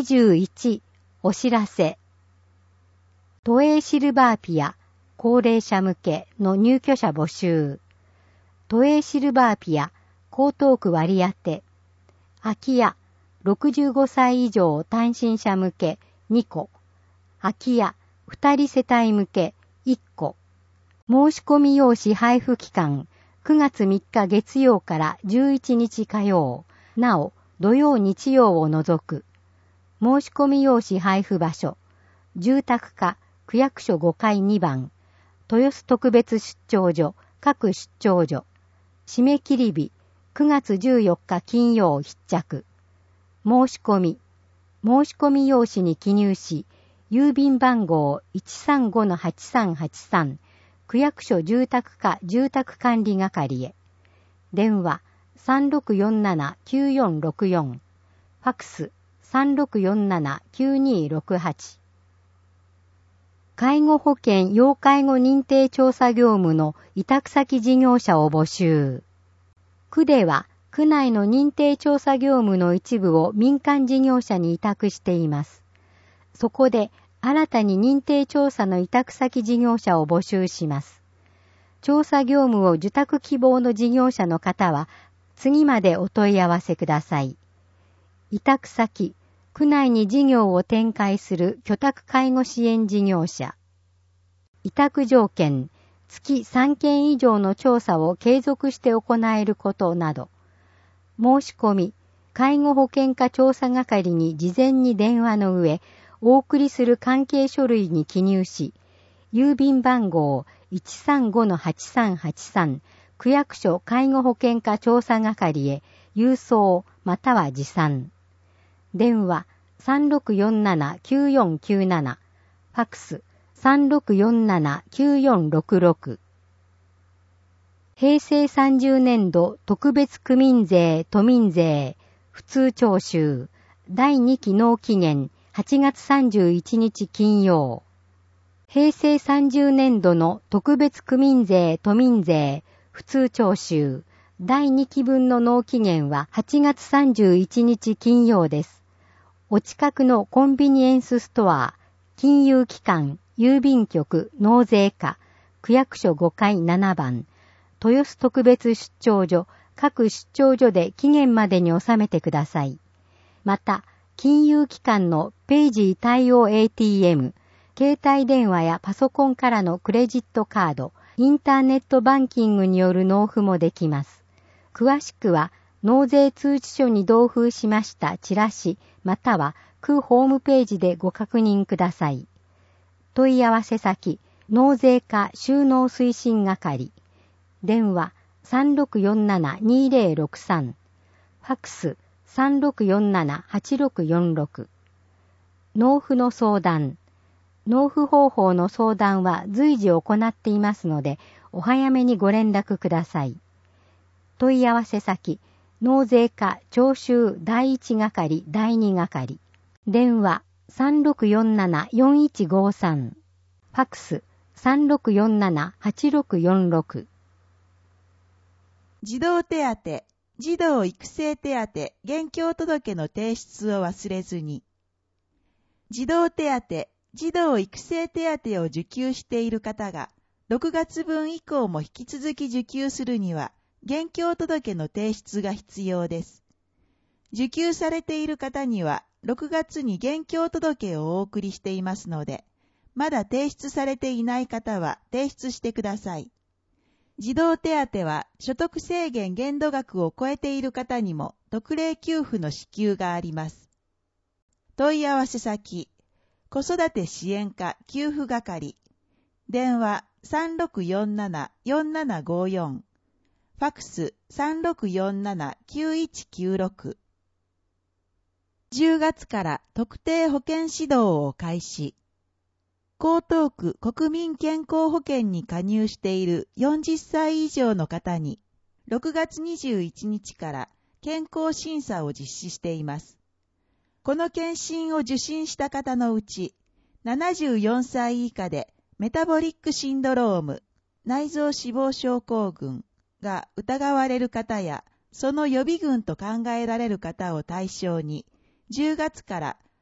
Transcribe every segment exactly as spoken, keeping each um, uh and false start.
にじゅういち、お知らせ。都営シルバーピア、高齢者向けの入居者募集。都営シルバーピア、江東区割り当て。空き家、ろくじゅうごさい以上単身者向けにこ。空き家、ふたり世帯向けいっこ。申し込み用紙配布期間、くがつみっか月曜からじゅういちにち火曜。なお、土曜日曜を除く。申し込み用紙配布場所。住宅課、区役所ごかいにばん。豊洲特別出張所、各出張所。締め切り日、くがつじゅうよっか金曜必着。申し込み。申し込み用紙に記入し、郵便番号 いちさんごのはちさんはちさん、区役所住宅課住宅管理係へ。電話 さんろくよんななきゅうよんろくよん。ファクス さんろくよんななきゅうにろくはち。介護保険要介護認定調査業務の委託先事業者を募集。区では区内の認定調査業務の一部を民間事業者に委託しています。そこで新たに認定調査の委託先事業者を募集します。調査業務を受託希望の事業者の方は次までお問い合わせください。委託先、区内に事業を展開する居宅介護支援事業者。委託条件、月さんけん以上の調査を継続して行えることなど。申し込み、介護保険課調査係に事前に電話の上、お送りする関係書類に記入し、郵便番号 いちさんごのはちさんはちさん、区役所介護保険課調査係へ郵送または持参。電話 さんろくよんななきゅうよんきゅうなな、ファクス さんろくよんななきゅうよんろくろく。平成さんじゅうねん度特別区民税都民税普通徴収だいにき納期限はちがつさんじゅういちにち金曜。平成さんじゅうねん度の特別区民税都民税普通徴収だいにき分の納期限ははちがつさんじゅういちにち金曜です。お近くのコンビニエンスストア、金融機関、郵便局、納税課、区役所ごかいななばん、豊洲特別出張所、各出張所で期限までに納めてください。また、金融機関のページ対応 エーティーエム、携帯電話やパソコンからのクレジットカード、インターネットバンキングによる納付もできます。詳しくは、納税通知書に同封しましたチラシ、または区ホームページでご確認ください。問い合わせ先、納税課収納推進係。電話 さんろくよんななにぜろろくさん。ファクス さんろくよんななはちろくよんろく。納付の相談。納付方法の相談は随時行っていますので、お早めにご連絡ください。問い合わせ先、納税課徴収だいいち係だいに係。電話 さんろくよんななよんいちごさん。ファクス さんろくよんななはちろくよんろく。 児童手当、児童育成手当、現況届の提出を忘れずに。児童手当、児童育成手当を受給している方が、ろくがつぶん以降も引き続き受給するには、現況届の提出が必要です。受給されている方には、ろくがつに現況届をお送りしていますので、まだ提出されていない方は提出してください。児童手当は所得制限限度額を超えている方にも特例給付の支給があります。問い合わせ先、子育て支援課給付係。電話 さんろくよんななよんななごよん。ファクス さんろくよんななきゅういちきゅうろく。じゅうがつから特定保険指導を開始。江東区国民健康保険に加入しているよんじゅっさい以上の方に、ろくがつにじゅういちにちから健康審査を実施しています。この検診を受診した方のうち、ななじゅうよんさい以下でメタボリックシンドローム、内臓脂肪症候群が疑われる方や、その予備軍と考えられる方を対象に、じゅうがつから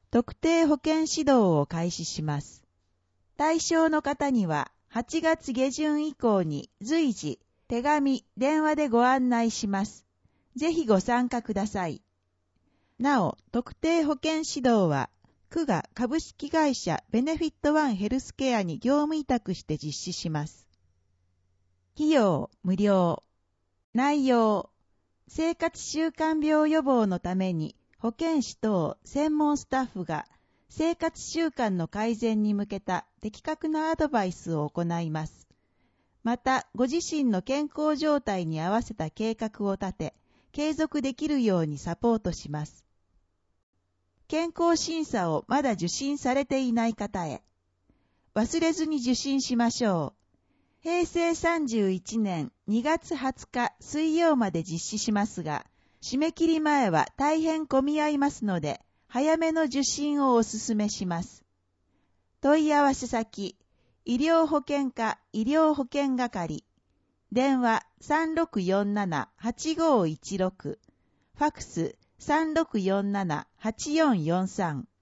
特定保険指導を開始します。対象の方にははちがつ下旬以降に随時、手紙、電話でご案内します。ぜひご参加ください。なお、特定保険指導は、区が株式会社ベネフィットワンヘルスケアに業務委託して実施します。費用無料。内容、生活習慣病予防のために保健師等専門スタッフが生活習慣の改善に向けた的確なアドバイスを行います。また、ご自身の健康状態に合わせた計画を立て、継続できるようにサポートします。健康審査をまだ受診されていない方へ、忘れずに受診しましょう。へいせいさんじゅういちねんにがつはつか水曜まで実施しますが、締め切り前は大変混み合いますので、早めの受診をお勧めします。問い合わせ先、医療保険課医療保険係、電話 さんろくよんななはちごいちろく、ファックス さんろくよんななはちよんよんさん。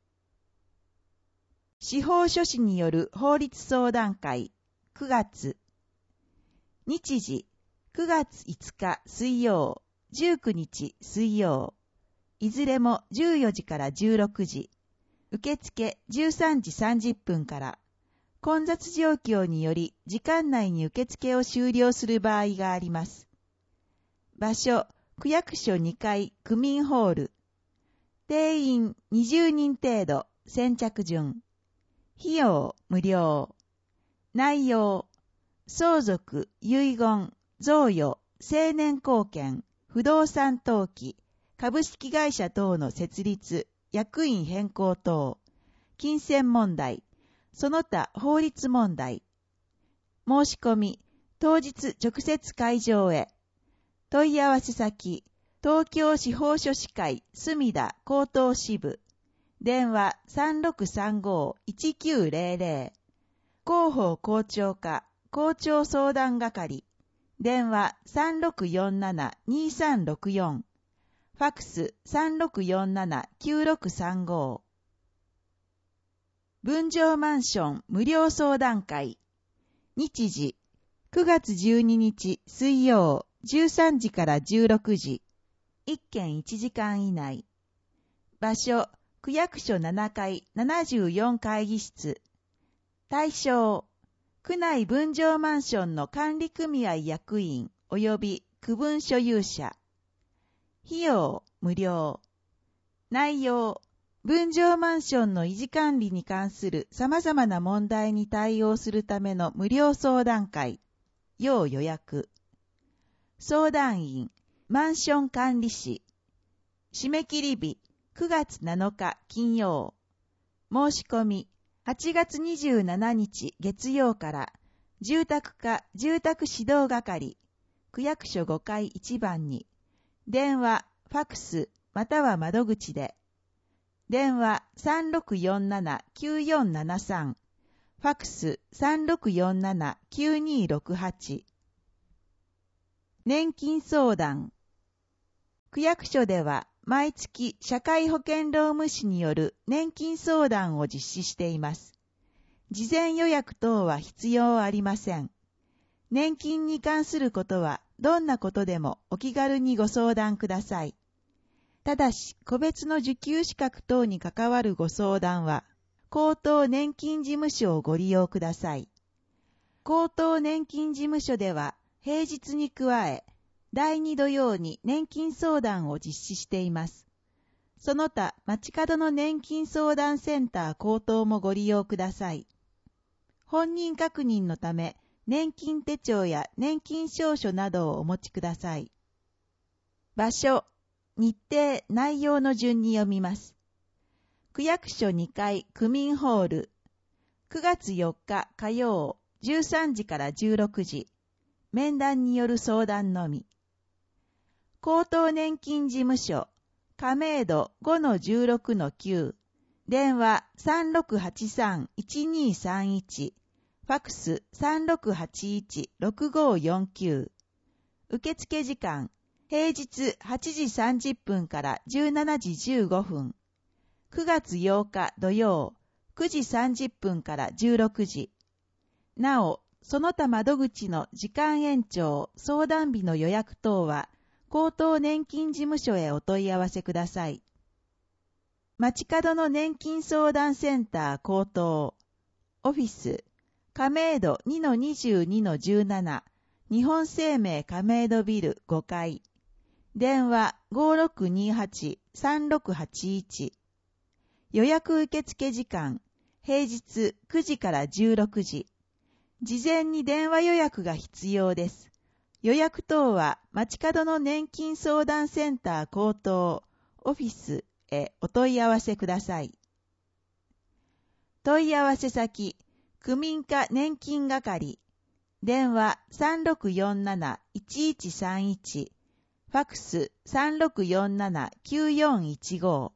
司法書士による法律相談会、くがつ。日時、くがついつか水曜、じゅうくにち水曜。いずれもじゅうよじからじゅうろくじ。受付じゅうさんじさんじゅっぷんから。混雑状況により時間内に受付を終了する場合があります。場所、区役所にかい区民ホール。定員にじゅうにん程度、先着順。費用無料。内容、相続、遺言、贈与、成年後見、不動産登記、株式会社等の設立、役員変更等、金銭問題、その他法律問題。申し込み、当日直接会場へ。問い合わせ先、東京司法書士会墨田高等支部。電話 さんろくさんごいちきゅうぜろぜろ。広報校長課校長相談係。電話 さんろくよんななにさんろくよん。ファックス さんろくよんななきゅうろくさんご。分譲マンション無料相談会。日時、くがつじゅうににち水曜じゅうさんじからじゅうろくじ。いっけんいちじかん以内。場所、区役所ななかいななじゅうよん会議室。対象、区内分譲マンションの管理組合役員及び区分所有者。費用無料。内容、分譲マンションの維持管理に関する様々な問題に対応するための無料相談会。要予約。相談員、マンション管理士。締め切り日、くがつなのか金曜。申し込み、はちがつにじゅうしちにち月曜から、住宅課住宅指導係、区役所ごかいいちばんに、電話、ファックス、または窓口で、電話 さんろくよんななきゅうよんななさん、ファックス さんろくよんななきゅうにろくはち。年金相談。区役所では毎月社会保険労務士による年金相談を実施しています。事前予約等は必要ありません。年金に関することはどんなことでもお気軽にご相談ください。ただし、個別の受給資格等に関わるご相談は、高等年金事務所をご利用ください。高等年金事務所では、平日に加え、だいに土曜に年金相談を実施しています。その他、街角の年金相談センター高等もご利用ください。本人確認のため、年金手帳や年金証書などをお持ちください。場所、日程、内容の順に読みます。区役所にかい区民ホール、くがつよっか火曜じゅうさんじからじゅうろくじ、面談による相談のみ。高等年金事務所、亀戸 ごのじゅうろくのきゅう、電話 さんろくはちさんいちにさんいち、ファックス さんろくはちいちろくごよんきゅう。受付時間、平日はちじさんじゅっぷんからじゅうしちじじゅうごふん。 くがつようか土曜、くじさんじゅっぷんからじゅうろくじ。なお、その他窓口の時間延長、相談日の予約等は、高等年金事務所へお問い合わせください。街角の年金相談センター高等、オフィス、亀戸 にのにじゅうにのじゅうなな、日本生命亀戸ビルごかい。電話 ごろくにはちさんろくはちいち。予約受付時間、平日くじからじゅうろくじ。事前に電話予約が必要です。予約等は街角の年金相談センター高等、オフィスへお問い合わせください。問い合わせ先、区民課年金係、電話 さんろくよんなないちいちさんいち、ファックス さんろくよんななきゅうよんいちご。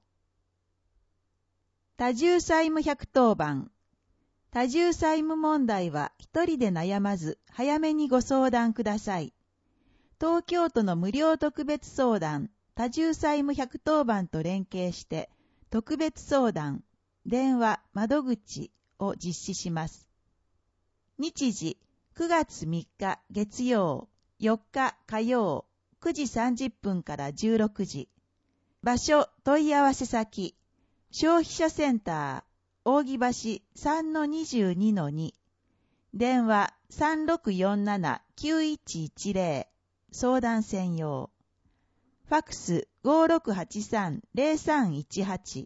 多重債務ひゃくとおばん。多重債務問題は一人で悩まず早めにご相談ください。東京都の無料特別相談多重債務ひゃくとおばんと連携して特別相談電話窓口を実施します。日時くがつみっか月曜、よっか火曜、くじさんじゅっぷんからじゅうろくじ。場所問い合わせ先、消費者センター、扇橋 さんのにじゅうにのに。電話 さんろくよんななきゅういちいちゼロ、相談専用。ファックス ごろくはちさんゼロさんいちはち。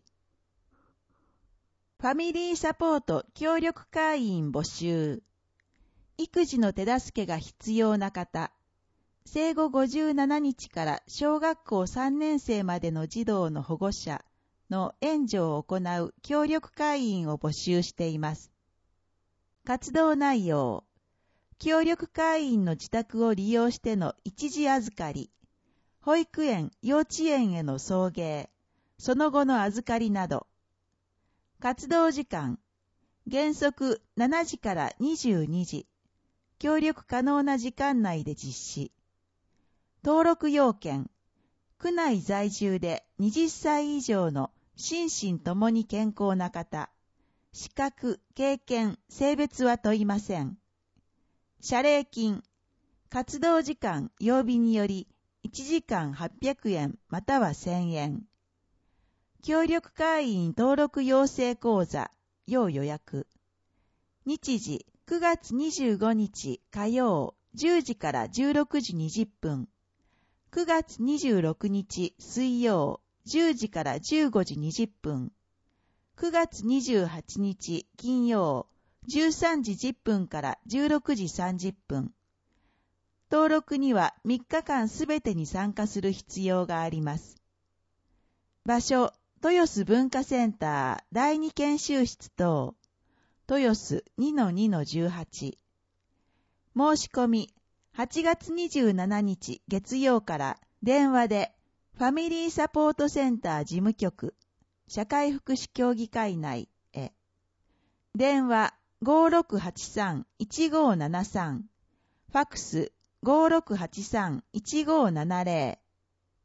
ファミリーサポート協力会員募集。育児の手助けが必要な方。生後ごじゅうななにちから小学校さんねん生までの児童の保護者の援助を行う協力会員を募集しています。活動内容。協力会員の自宅を利用しての一時預かり、保育園、幼稚園への送迎、その後の預かりなど。活動時間。原則しちじからにじゅうにじ。協力可能な時間内で実施。登録要件。区内在住ではたち以上の心身ともに健康な方。資格、経験、性別は問いません。謝礼金。活動時間、曜日によりいちじかんはっぴゃくえんまたはせんえん。協力会員登録養成講座、要予約。日時、くがつにじゅうごにち火曜、じゅうじからじゅうろくじにじゅっぷん。くがつにじゅうろくにち水曜、じゅうじからじゅうごじにじゅっぷん。くがつにじゅうはちにち金曜、じゅうさんじじゅっぷんからじゅうろくじさんじゅっぷん。登録にはみっかかんすべてに参加する必要があります。場所、豊洲文化センターだいに研修室等、豊洲 にのにのじゅうはち。申し込み、はちがつにじゅうしちにち月曜から電話でファミリーサポートセンター事務局、社会福祉協議会内へ。電話 ごろくはちさんいちごななさん、ファックス ごろくはちさんいちごななゼロ。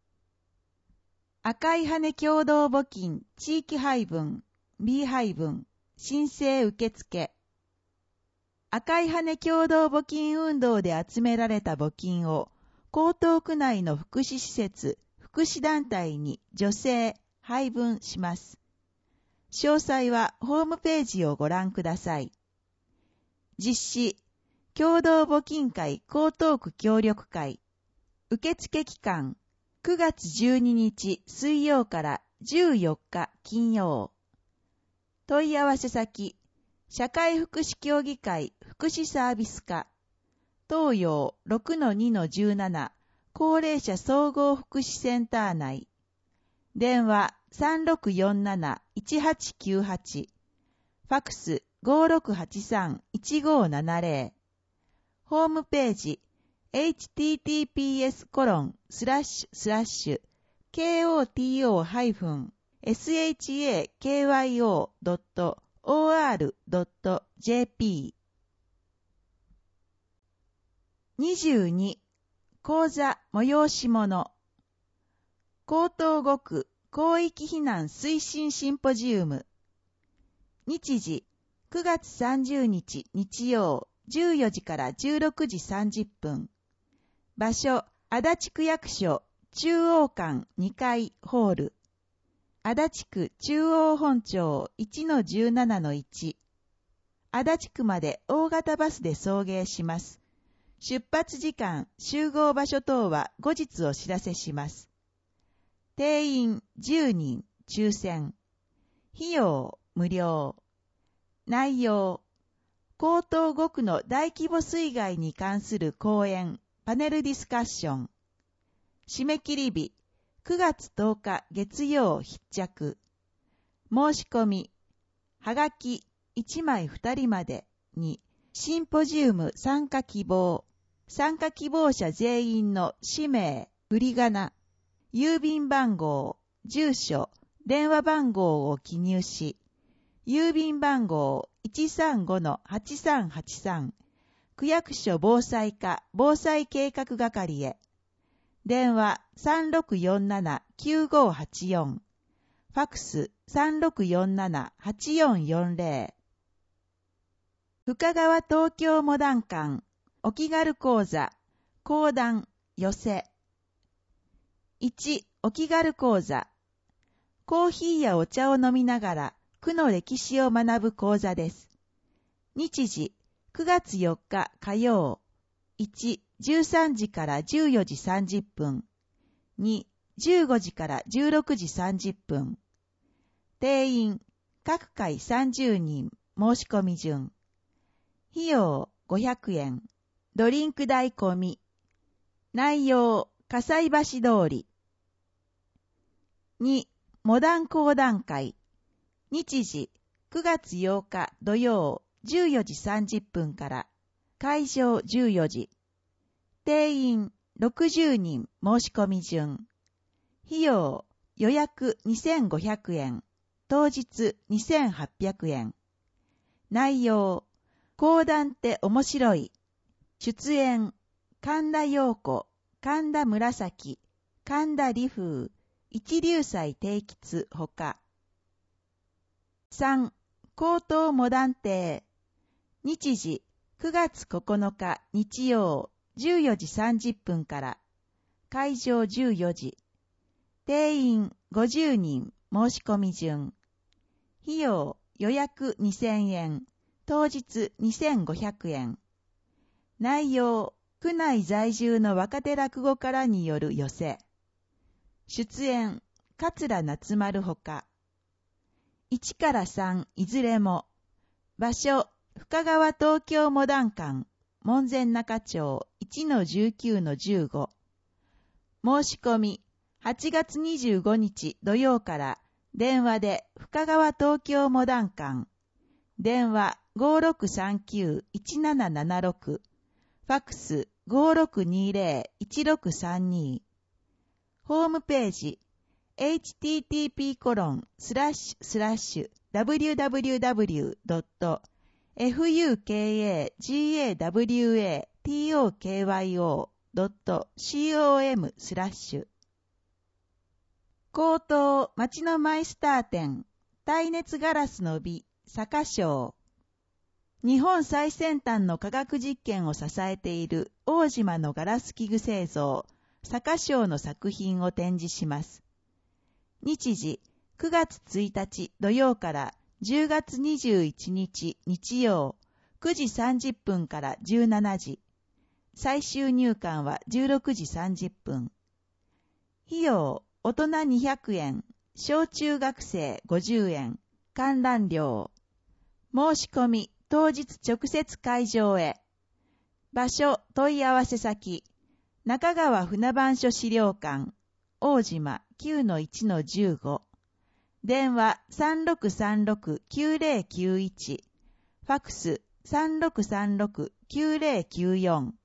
赤い羽共同募金地域配分 B 配分申請受付。赤い羽共同募金運動で集められた募金を江東区内の福祉施設、福祉団体に助成、配分します。詳細はホームページをご覧ください。実施、共同募金会江東区協力会。受付期間、くがつじゅうににち水曜からじゅうよっか金曜。問い合わせ先、社会福祉協議会福祉サービス課、東洋 ろくのにのじゅうなな 高齢者総合福祉センター内。電話 さんろくよんなないちはちきゅうはち、ファックス ごろくはちさんいちごななゼロ。ホームページ エイチティーティーピーエスコロンスラッシュスラッシュ ケーオーティーオーハイフンエスエイチエーケーワイオードットオーアールドットジェーピー。にじゅうに講座催し物。江東ご区広域避難推進シンポジウム。日時、くがつさんじゅうにち日曜、じゅうよじからじゅうろくじさんじゅっぷん。場所、足立区役所、中央館にかいホール。足立区中央本町 いちのじゅうななのいち。足立区まで大型バスで送迎します。出発時間、集合場所等は後日お知らせします。定員じゅうにん、抽選。費用無料。内容、江東ごくの大規模水害に関する講演、パネルディスカッション。締め切り日、くがつとおか月曜必着。申し込み、はがきいちまいふたりまでに、シンポジウム参加希望。参加希望者全員の氏名、振り仮名、郵便番号、住所、電話番号を記入し、郵便番号 いちさんごのはちさんはちさん、区役所防災課防災計画係へ。電話 さんろくよんななきゅうごはちよん、ファクス さんろくよんななはちよんよんぜろ。深川東京モダン館、お気軽講座、講談、寄せ。いち、お気軽講座。コーヒーやお茶を飲みながら、区の歴史を学ぶ講座です。日時、くがつよっか火曜。いち、じゅうさんじからじゅうよじさんじゅっぷん。に、じゅうごじからじゅうろくじさんじゅっぷん。定員、各回さんじゅうにん、申し込み順。費用、ごひゃくえん。ドリンク代込み。内容、葛西橋通り。に、モダン講談会。日時、くがつようか土曜、じゅうよじさんじゅっぷんから。会場じゅうよじ。定員ろくじゅうにん申し込み順。費用、予約にせんごひゃくえん。当日にせんはっぴゃくえん。内容、講談って面白い。出演、神田陽子、神田紫、神田理風、一流祭定吉ほか。さん、江東モダン亭。日時、くがつここのか日曜、じゅうよじさんじゅっぷんから。会場じゅうよじ。定員ごじゅうにん申し込み順。費用、予約にせんえん。当日にせんごひゃくえん。内容、区内在住の若手落語家らによる寄せ。出演、桂夏丸ほか。いちからさんいずれも。場所、深川東京モダン館、門前仲町 いちのじゅうきゅうのじゅうご。申し込み、はちがつにじゅうごにち土曜から電話で深川東京モダン館。電話 ごーろくさんきゅういちななななろく。ファックス ごーろくにぜろいちろくさんに。ホームページ エイチティーティーピーコロンスラッシュスラッシュダブリューダブリューダブリュードットエフユーケーエージーエーダブリューエーティーオーケーワイオードットコムスラッシュ。江東町のマイスター店耐熱ガラスの美坂賞。日本最先端の科学実験を支えている大島のガラス器具製造坂賞の作品を展示します。日時くがつついたち土曜からじゅうがつにじゅういちにち日曜くじさんじゅっぷんからじゅうしちじ。最終入館はじゅうろくじさんじゅっぷん。費用、大人にひゃくえん、小中学生ごじゅうえん、観覧料。申し込み、当日直接会場へ。場所、問い合わせ先、中川船番所資料館、大島 きゅうのいちのじゅうご。電話 さんろくさんろくきゅうぜろきゅういち。ファクス さんろくさんろくきゅうぜろきゅうよん。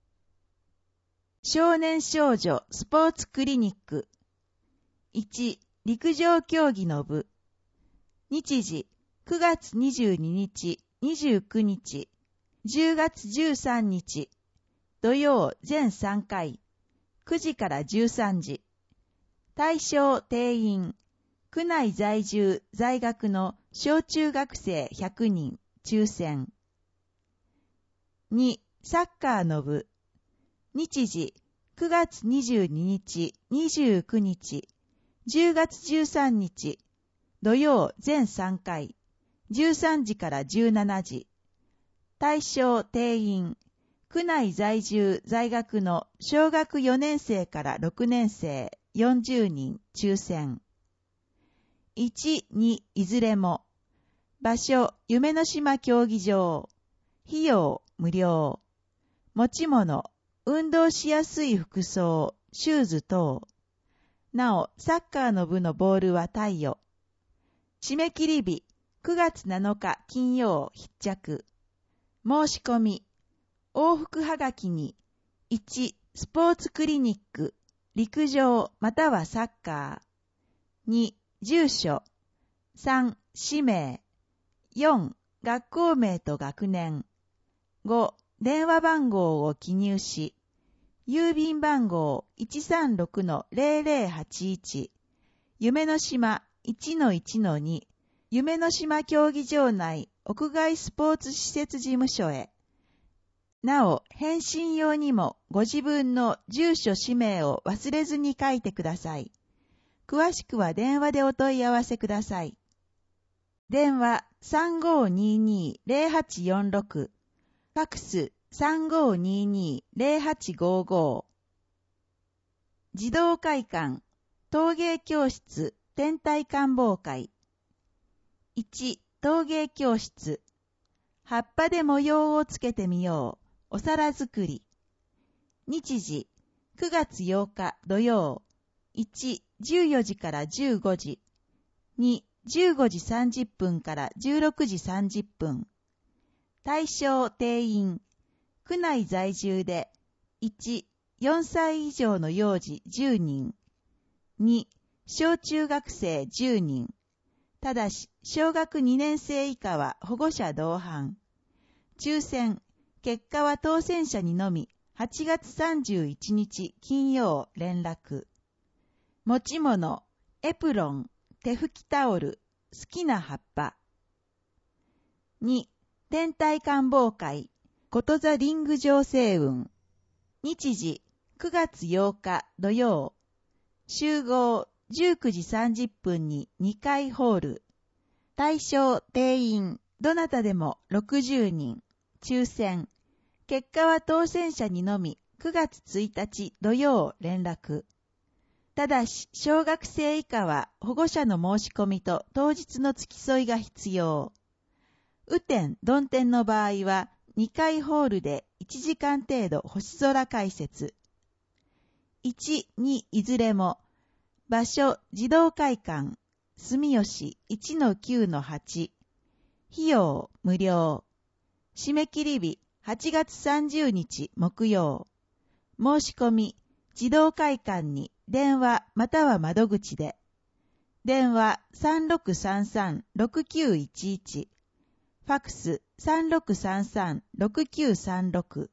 少年少女スポーツクリニック。いち、陸上競技の部。日時、くがつにじゅうににち、にじゅうくにち、じゅうがつじゅうさんにち、土曜全さんかい、くじからじゅうさんじ。 対象定員、区内在住在学の小中学生ひゃくにん、抽選。に、サッカーの部。日時、くがつにじゅうににち、にじゅうくにち、じゅうがつじゅうさんにち、土曜全さんかい、じゅうさんじからじゅうしちじ。対象定員、区内在住在学の小学よねんせいからろくねんせいよんじゅうにん、抽選。いち、に、いずれも。場所、夢の島競技場。費用、無料。持ち物、運動しやすい服装、シューズ等。なお、サッカーの部のボールは貸与。締め切り日、くがつなのか金曜必着。申し込み、往復はがきに、いち、スポーツクリニック、陸上またはサッカー。に、住所。さん、氏名。よん、学校名と学年。ご、電話番号を記入し、郵便番号 いちさんろくのぜろぜろはちいち、夢の島 いちのいちのに、夢の島競技場内屋外スポーツ施設事務所へ。なお、返信用にもご自分の住所氏名を忘れずに書いてください。詳しくは電話でお問い合わせください。電話 さんごーにーにーぜろはちよんろく、ファックス さんごーにーにーぜろはちごーごー。児童会館、陶芸教室、天体観望会。いち、陶芸教室。葉っぱで模様をつけてみよう。お皿作り。日時、くがつようか土曜。いち、じゅうよじからじゅうごじ。に、じゅうごじさんじゅっぷんからじゅうろくじさんじゅっぷん。対象定員。区内在住で、いち、よんさい以上の幼児じゅうにん。に、小中学生じゅうにん。ただし、小学にねんせい以下は保護者同伴。抽選、結果は当選者にのみ、はちがつさんじゅういちにち金曜連絡。持ち物、エプロン、手拭きタオル、好きな葉っぱ。に、天体観望会、ことざリング上星雲。日時、くがつようか土曜。集合、じゅうくじさんじゅっぷんににかいホール。対象定員、どなたでもろくじゅうにん。抽選。結果は当選者にのみ、くがつついたち土曜連絡。ただし、小学生以下は保護者の申し込みと当日の付き添いが必要。雨天、曇天の場合は、にかいホールでいちじかん程度星空解説。いち、にいずれも、場所、児童会館、住吉 いちのきゅうのはち。費用、無料。締め切り日、はちがつさんじゅうにち木曜。申し込み、児童会館に電話または窓口で。電話 さんろくさんさんろくきゅういちいち。ファックス さんろくさんさんろくきゅうさんろく。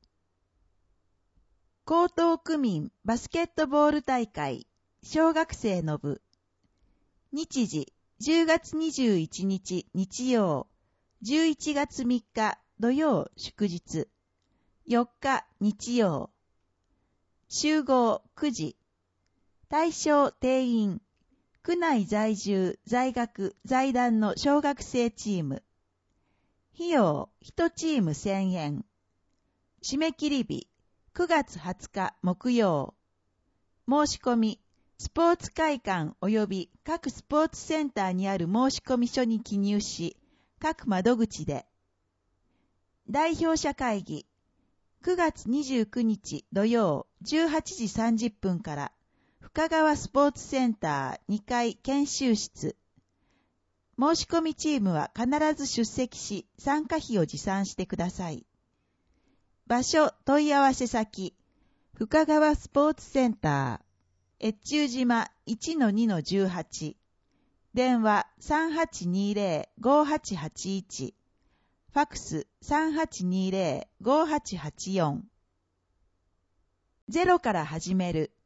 江東区民バスケットボール大会、小学生の部。日時、じゅうがつにじゅういちにち日曜、じゅういちがつみっか土曜祝日、よっか日曜。集合くじ。対象定員、区内在住、在学、在団の小学生チーム。費用いちチームせんえん。締め切り日、くがつはつか木曜。申し込み、スポーツ会館及び各スポーツセンターにある申込書に記入し、各窓口で。代表者会議、くがつにじゅうくにち土曜じゅうはちじさんじゅっぷんから深川スポーツセンターにかい研修室。申し込みチームは必ず出席し参加費を持参してください。場所問い合わせ先、深川スポーツセンター、越中島 いちのにのじゅうはち。電話 さんはちにぜろごはちはちいち。ファックス さんはちにぜろごはちはちよん。ゼロから始める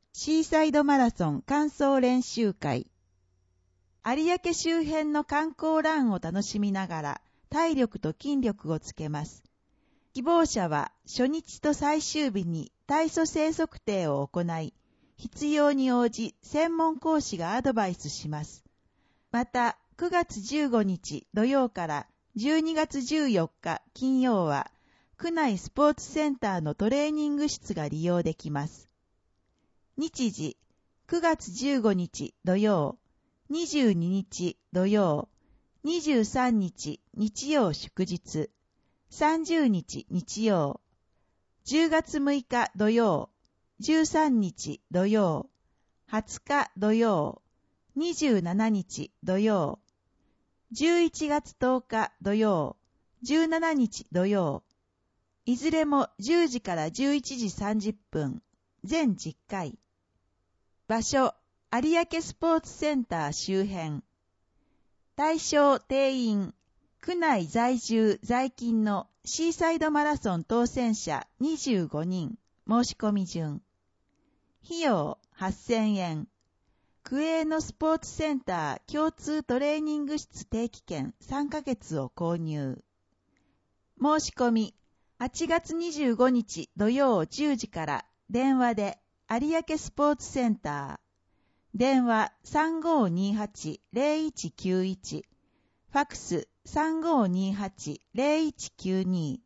シーサイドマラソン完走練習会。有明周辺の観光ランを楽しみながら体力と筋力をつけます。希望者は初日と最終日に体組成測定を行い、必要に応じ専門講師がアドバイスします。また、くがつじゅうごにち土曜からじゅうにがつじゅうよっか金曜は、区内スポーツセンターのトレーニング室が利用できます。日時、くがつじゅうごにち土曜、にじゅうににち土曜、にじゅうさんにち日曜祝日、さんじゅうにち日曜、じゅうがつむいか土曜、じゅうさんにち土曜、はつか土曜、にじゅうしちにち土曜、じゅういちがつとおか土曜、じゅうしちにち土曜、いずれもじゅうじからじゅういちじさんじゅっぷん、全じゅっかい。場所、有明スポーツセンター周辺。対象定員、区内在住在勤のシーサイドマラソン当選者にじゅうごにん、申し込み順。費用はっせんえん。区営のスポーツセンター共通トレーニング室定期券さんかげつを購入。申し込み、はちがつにじゅうごにち土曜じゅうじから電話で有明スポーツセンター。電話 さんごーにーはちーぜろいちきゅういち。ファクス さんごーにーはちーぜろいちきゅうに。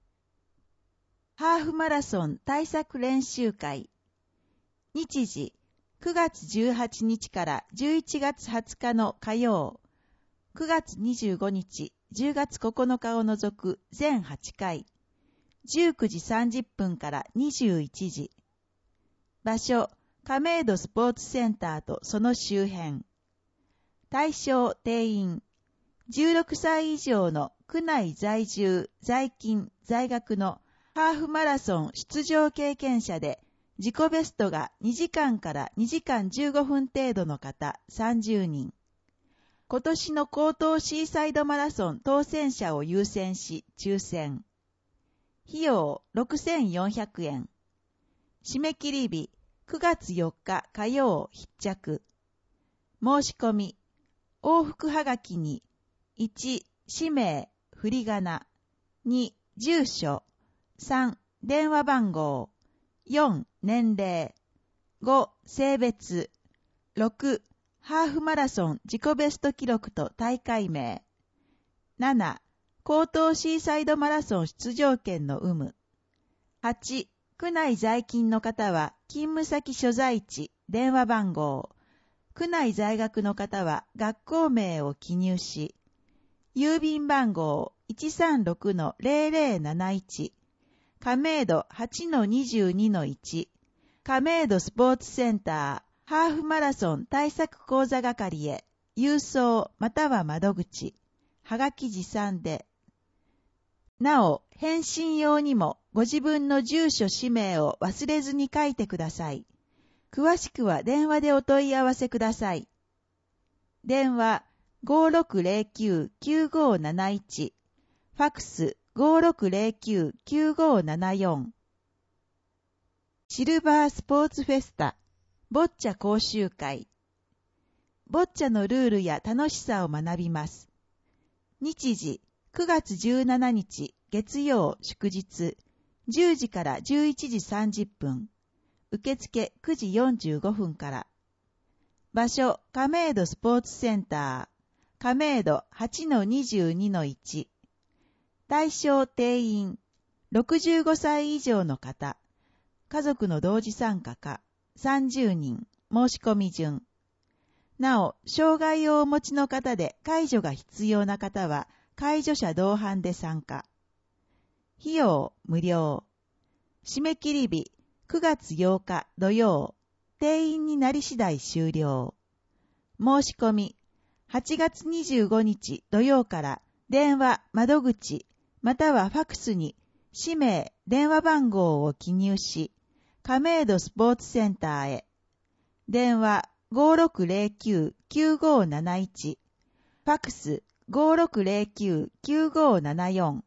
ハーフマラソン対策練習会。日時、くがつじゅうはちにちからじゅういちがつはつかの火曜、くがつにじゅうごにち、じゅうがつここのかを除く全はちかい、じゅうくじさんじゅっぷんからにじゅういちじ。場所、亀戸スポーツセンターとその周辺。対象定員、じゅうろくさい以上の区内在住、在勤、在学のハーフマラソン出場経験者で、自己ベストがにじかんからにじかんじゅうごふん程度の方さんじゅうにん。今年の江東シーサイドマラソン当選者を優先し抽選。費用ろくせんよんひゃくえん。締め切り日くがつよっか火曜必着。申し込み。往復はがきにいち氏名、振り仮名、に住所、さん電話番号、よん年齢、ご性別、ろくハーフマラソン自己ベスト記録と大会名、なな江東シーサイドマラソン出場権の有無、はち区内在勤の方は勤務先所在地、電話番号、区内在学の方は学校名を記入し、郵便番号 いちさんろくのぜろぜろなないち、亀戸 はちのにじゅうにのいち、亀戸スポーツセンターハーフマラソン対策講座係へ郵送または窓口、はがき持参で。なお、返信用にもご自分の住所氏名を忘れずに書いてください。詳しくは電話でお問い合わせください。電話 ごろくぜろきゅうきゅうごなないち、ファクス ごろくぜろきゅうきゅうごななよん。シルバースポーツフェスタ、ボッチャ講習会。ボッチャのルールや楽しさを学びます。日時、くがつじゅうしちにち月曜祝日、じゅうじからじゅういちじさんじゅっぷん。受付くじよんじゅうごふんから。場所、亀戸スポーツセンター。亀戸 はちのにじゅうにのいち。対象定員、ろくじゅうごさい以上の方。家族の同時参加か、さんじゅうにん、申し込み順。なお、障害をお持ちの方で介助が必要な方は、介助者同伴で参加。費用無料。締め切り日くがつようか土曜。定員になり次第終了。申し込みはちがつにじゅうごにち土曜から電話窓口またはファクスに氏名電話番号を記入し、亀戸スポーツセンターへ。電話 ごろくぜろきゅうきゅうごなないち、ファクス ごろくぜろきゅうきゅうごななよん。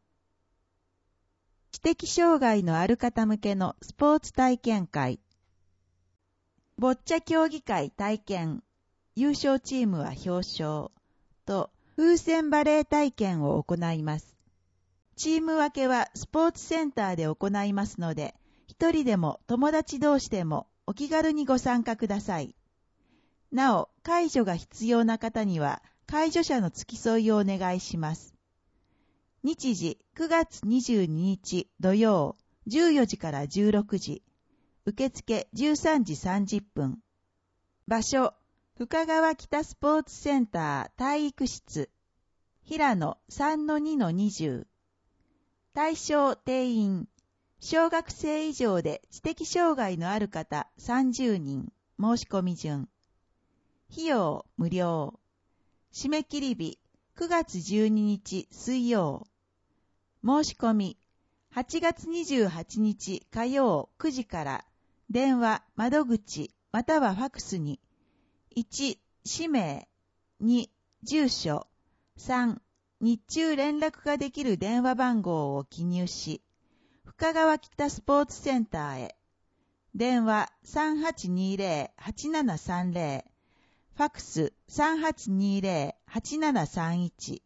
知的障害のある方向けのスポーツ体験会。 ボッチャ競技会体験、優勝チームは表彰と風船バレー体験を行います。チーム分けはスポーツセンターで行いますので、一人でも友達同士でもお気軽にご参加ください。なお、介助が必要な方には介助者の付き添いをお願いします。日時くがつにじゅうににち土曜じゅうよじからじゅうろくじ、受付じゅうさんじさんじゅっぷん。場所、深川北スポーツセンター体育室、平野 さんのにのにじゅう。対象定員、小学生以上で知的障害のある方さんじゅうにん、申し込み順。費用無料。締め切り日くがつじゅうににち水曜。申し込みはちがつにじゅうはちにち火曜くじから電話窓口またはファクスにいち氏名、に住所、さん日中連絡ができる電話番号を記入し、深川北スポーツセンターへ。電話 さんはちにーぜろ はちななさんぜろ、ファクス さんはちにーぜろ はちななさんいち。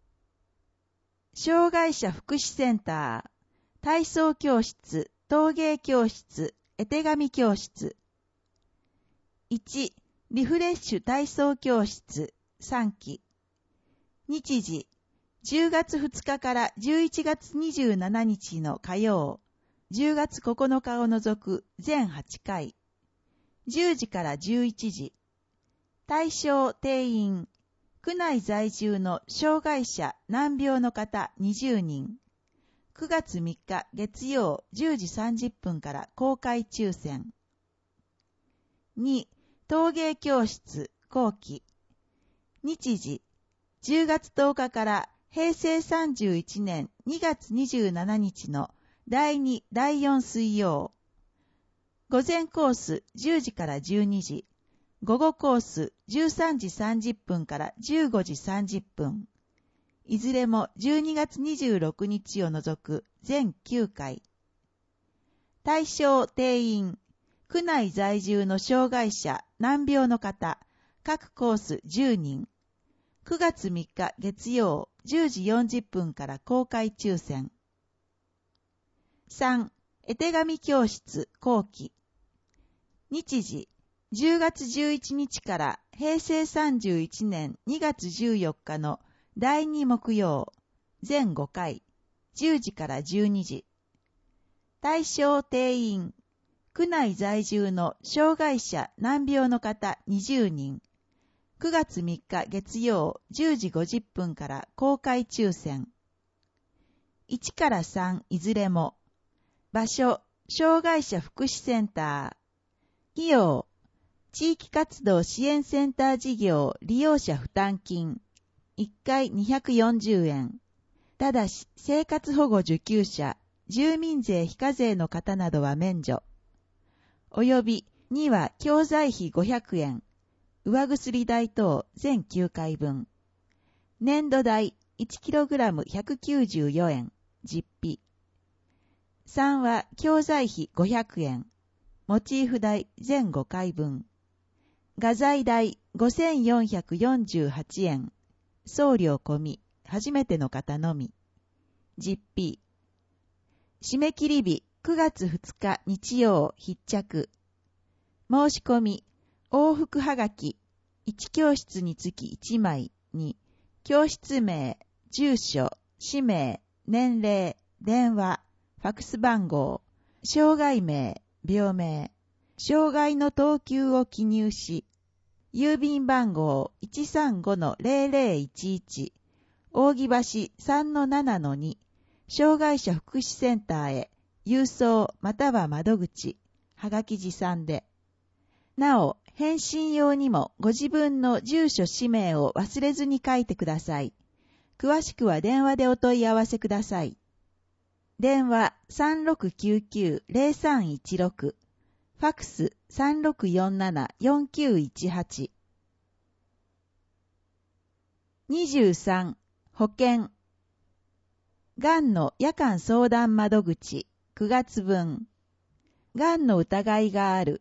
障害者福祉センター、体操教室、陶芸教室、絵手紙教室。いちリフレッシュ体操教室さんき。日時じゅうがつふつかからじゅういちがつにじゅうしちにちの火曜、じゅうがつここのかを除く全はちかい、じゅうじからじゅういちじ。対象定員、区内在住の障害者難病の方にじゅうにん。くがつみっか月曜じゅうじさんじゅっぷんから公開抽選。に陶芸教室後期。日時じゅうがつとおかからへいせいさんじゅういちねんにがつにじゅうしちにちのだいに、だいよん水曜。午前コースじゅうじからじゅうにじ。午後コースじゅうさんじさんじゅっぷんからじゅうごじさんじゅっぷん。いずれもじゅうにがつにじゅうろくにちを除く全きゅうかい。対象定員、区内在住の障害者難病の方、各コースじゅうにん。くがつみっか月曜じゅうじよんじゅっぷんから公開抽選。さん絵手紙教室後期。日時じゅうがつじゅういちにちからへいせいさんじゅういちねんにがつじゅうよっかのだいに木曜全ごかい、じゅうじからじゅうにじ。対象定員、区内在住の障害者難病の方にじゅうにん。くがつみっか月曜じゅうじごじゅっぷんから公開抽選。いちからさんいずれも。場所、障害者福祉センター。費用、地域活動支援センター事業利用者負担金。いっかいにひゃくよんじゅうえん。ただし、生活保護受給者、住民税非課税の方などは免除。およびには教材費ごひゃくえん。上薬代等全きゅうかいぶん。年度代 いちキログラムひゃくきゅうじゅうよえん。実費。さんは教材費ごひゃくえん。モチーフ代全ごかいぶん。画材代ごせんよんひゃくよんじゅうはちえん。送料込み、初めての方のみ。実費。締め切り日くがつふつか日曜必着。申し込み、往復はがき、いち教室につきいちまいに、教室名、住所、氏名、年齢、電話、ファクス番号、障害名、病名、障害の等級を記入し、郵便番号 いちさんごのぜろぜろいちいち、扇橋 さんのななのに、障害者福祉センターへ、郵送または窓口、はがき持参で。なお、返信用にもご自分の住所氏名を忘れずに書いてください。詳しくは電話でお問い合わせください。電話 さんろくきゅうきゅうぜろさんいちろく、ファクス さんろくよんななよんきゅういちはち。にじゅうさん、保険。がんの夜間相談窓口、くがつぶん。がんの疑いがある。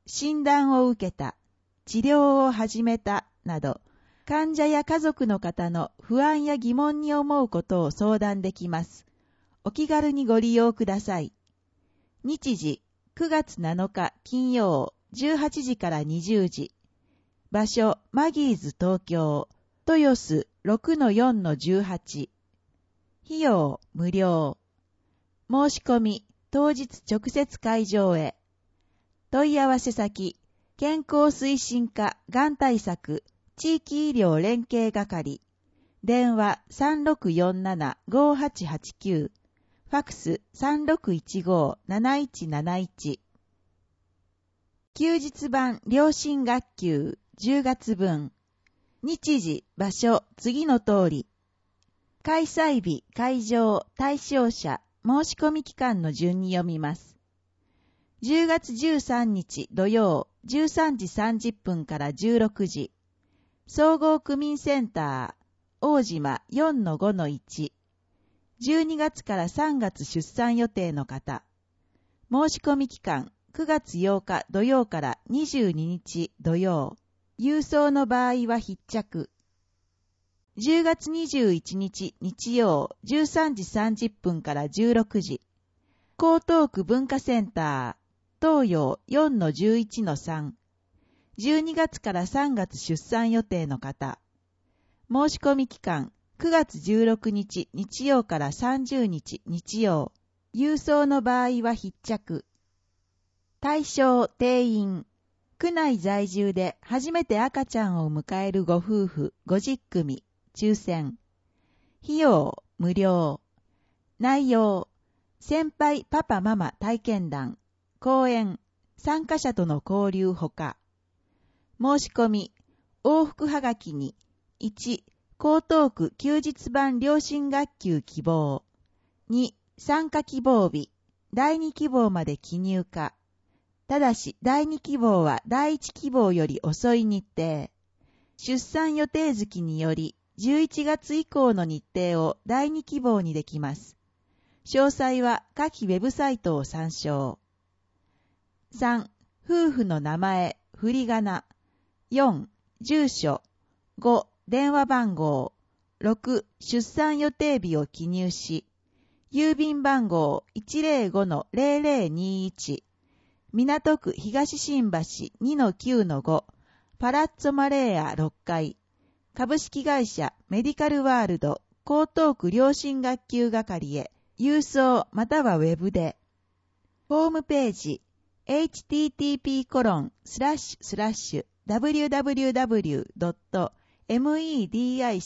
診断を受けた、治療を始めた、など、患者や家族の方の不安や疑問に思うことを相談できます。お気軽にご利用ください。日時、くがつなのか金曜、じゅうはちじからにじゅうじ。場所、マギーズ東京、豊洲 ろくのよんのじゅうはち。費用、無料。申し込み、当日直接会場へ。問い合わせ先、健康推進課がん対策地域医療連携係。電話 さんろくよんななごはちはちきゅう。ファクス さんろくいちごなないちなないち。休日版良心学級じゅうがつ分。日時、場所、次の通り。開催日、会場、対象者、申し込み期間の順に読みます。じゅうがつじゅうさんにち土曜、じゅうさんじさんじゅっぷんからじゅうろくじ。総合区民センター、大島 よんのごのいち。じゅうにがつからさんがつ出産予定の方。申し込み期間、くがつようか土曜からにじゅうににち土曜。郵送の場合は必着。じゅうがつにじゅういちにち日曜、じゅうさんじさんじゅっぷんからじゅうろくじ。江東区文化センター、東洋 よんのじゅういちのさん。じゅうにがつからさんがつ出産予定の方。申し込み期間、くがつじゅうろくにち日曜からさんじゅうにち日曜。郵送の場合は必着。対象定員。区内在住で初めて赤ちゃんを迎えるご夫婦ごじゅっくみ、抽選。費用、無料。内容、先輩パパママ体験談、講演、参加者との交流ほか。申し込み、往復はがきに、いち、江東区休日版良心学級希望。に、参加希望日、だいに希望まで記入可。ただし、だいに希望はだいいち希望より遅い日程。出産予定月により、じゅういちがつ以降の日程をだいに希望にできます。詳細は下記ウェブサイトを参照。さん、夫婦の名前、振り仮名。よん、住所。ご、電話番号。ろく、出産予定日を記入し、郵便番号 いちぜろごのぜろぜろにいち。港区東新橋 にのきゅうのご、パラッツォマレーアろっかい、株式会社メディカルワールド江東区良心学級係へ、郵送またはウェブで。ホームページ、エイチティーティーピーコロンスラッシュスラッシュダブリューダブリューダブリュードットメディカル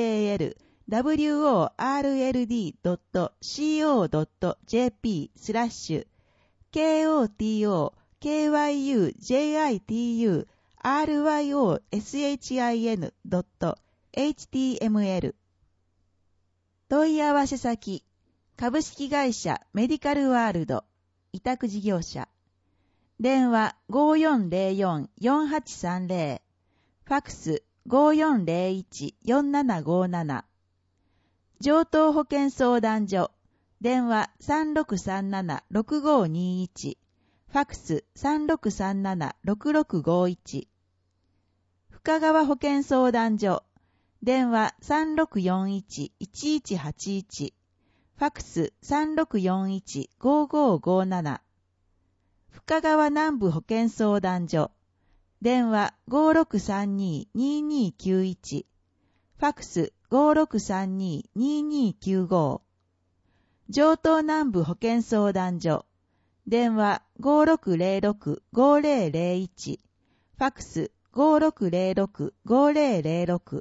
ワールドドットシーオードットジェーピースラッシュ ケーオーティーオーケーワイユージェイアイティーユーアールワイオーエスエイチアイエヌドットエイチティーエムエル。 問い合わせ先、株式会社メディカルワールド委託事業者。電話 ごーよんぜろよん よんはちさんぜろ。ファクス ごーよんぜろいち よんななごなな。上東保健相談所。電話 さんろくさんなな ろくごにいち。ファクス さんろくさんなな ろくろくごいち。深川保健相談所。電話 さんろくよんいち いちいちはちいち。ファクス さんろくよんいち ごごごなな。深川南部保健相談所。電話 ごろくさんに ににきゅういち。ファクス ごろくさんに ににきゅうご。上東南部保健相談所。電話 ごろくぜろろく ごぜろぜろいち。ファクス ごろくぜろろく ごぜろぜろろく。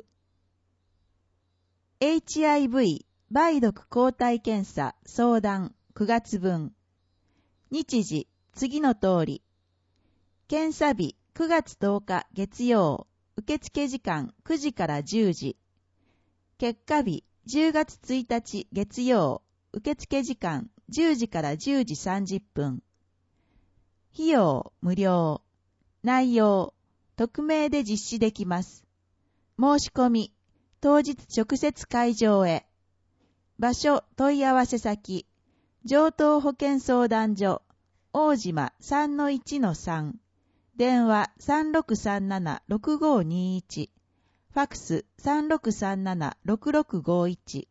エイチアイブイ 梅毒抗体検査相談くがつ分。日時、次の通り。検査日くがつとおか月曜。受付時間くじからじゅうじ。結果日じゅうがつついたち月曜。受付時間じゅうじからじゅうじさんじゅっぷん。費用無料。内容匿名で実施できます。申し込み当日直接会場へ。場所問い合わせ先上東保健相談所大島 さんのいちのさん。 電話 さんろくさんなな ろくごにいち、ファックス さんろくさんなな ろくろくごいち。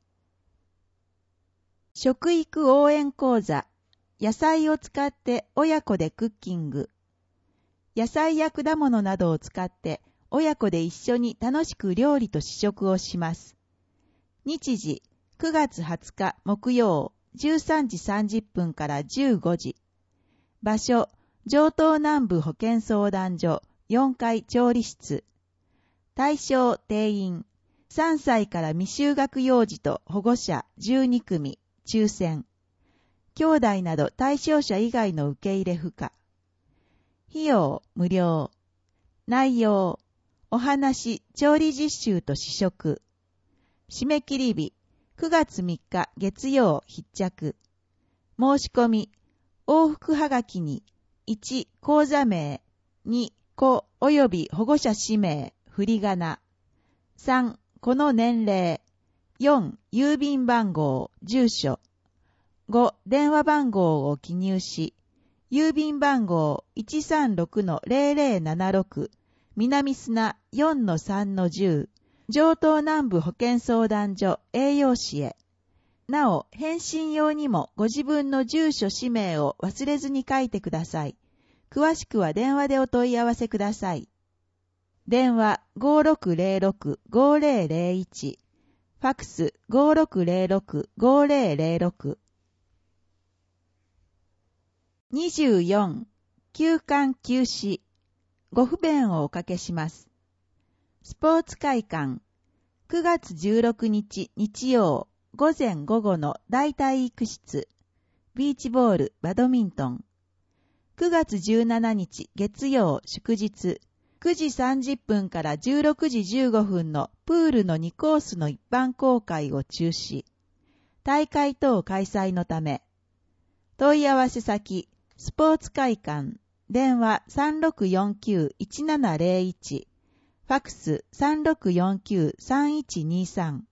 食育応援講座、野菜を使って親子でクッキング。野菜や果物などを使って親子で一緒に楽しく料理と試食をします。日時、くがつはつか木曜、じゅうさんじさんじゅっぷんからじゅうごじ。場所、城東南部保健相談所よんかい調理室。対象定員、さんさいから未就学幼児と保護者じゅうにくみ、抽選。兄弟など対象者以外の受け入れ不可。費用無料。内容、お話、調理実習と試食。締め切り日、くがつみっか月曜必着。申し込み、往復はがきに、いち、講座名、に、子及び保護者氏名、振り仮名。さん、この年齢。よん、郵便番号、住所。ご、電話番号を記入し、郵便番号 いちさんろくのゼロゼロななろく、南砂 よんのさんのじゅう、城東南部保健相談所栄養士へ。なお、返信用にもご自分の住所氏名を忘れずに書いてください。詳しくは電話でお問い合わせください。電話 ごろくゼロろく ごゼロゼロいち、ファックス ごろくゼロろく ごゼロゼロろく。にじゅうよん、休館休止。ご不便をおかけします。スポーツ会館、くがつじゅうろくにち日曜、午前午後の大体育室、ビーチボール、バドミントン。くがつじゅうしちにち月曜、祝日、くじさんじゅっぷんからじゅうろくじじゅうごふんのプールのにコースの一般公開を中止。大会等開催のため。問い合わせ先、スポーツ会館、電話 さんろくよんきゅう いちななゼロいち、ファックス さんろくよんきゅう さんいちにさん。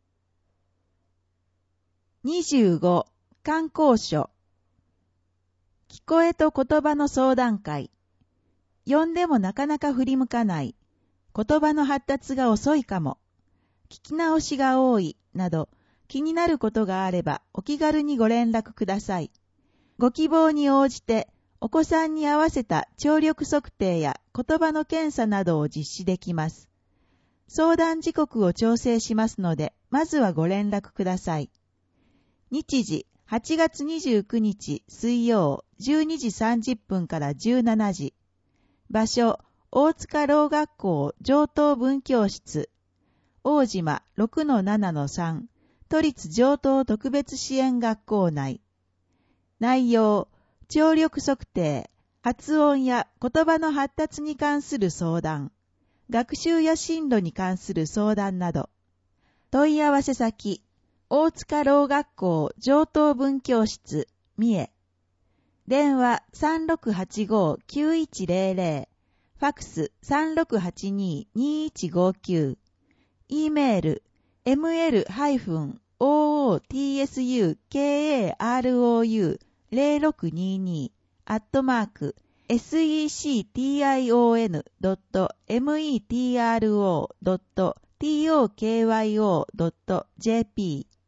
にじゅうご、観光所。聞こえと言葉の相談会。読んでもなかなか振り向かない。言葉の発達が遅いかも。聞き直しが多い。など、気になることがあればお気軽にご連絡ください。ご希望に応じて、お子さんに合わせた聴力測定や言葉の検査などを実施できます。相談時刻を調整しますので、まずはご連絡ください。日時、はちがつにじゅうくにち水曜、じゅうにじさんじゅっぷんからじゅうしちじ。場所、大塚ろう学校上東文教室。大島 ろくのななのさん、都立上東特別支援学校内。内容、聴力測定、発音や言葉の発達に関する相談、学習や進路に関する相談など。問い合わせ先、大塚ろう学校上東文教室、三重。電話 さんろくはちご きゅういちゼロゼロ、ファックス さんろくはちに にいちごきゅう、E メール エムエル オーオーティーエスユーケーエーアールオーユーゼロろくにに アットマーク セクション ドット メトロ ドット トクヨ ドット ジェーピー。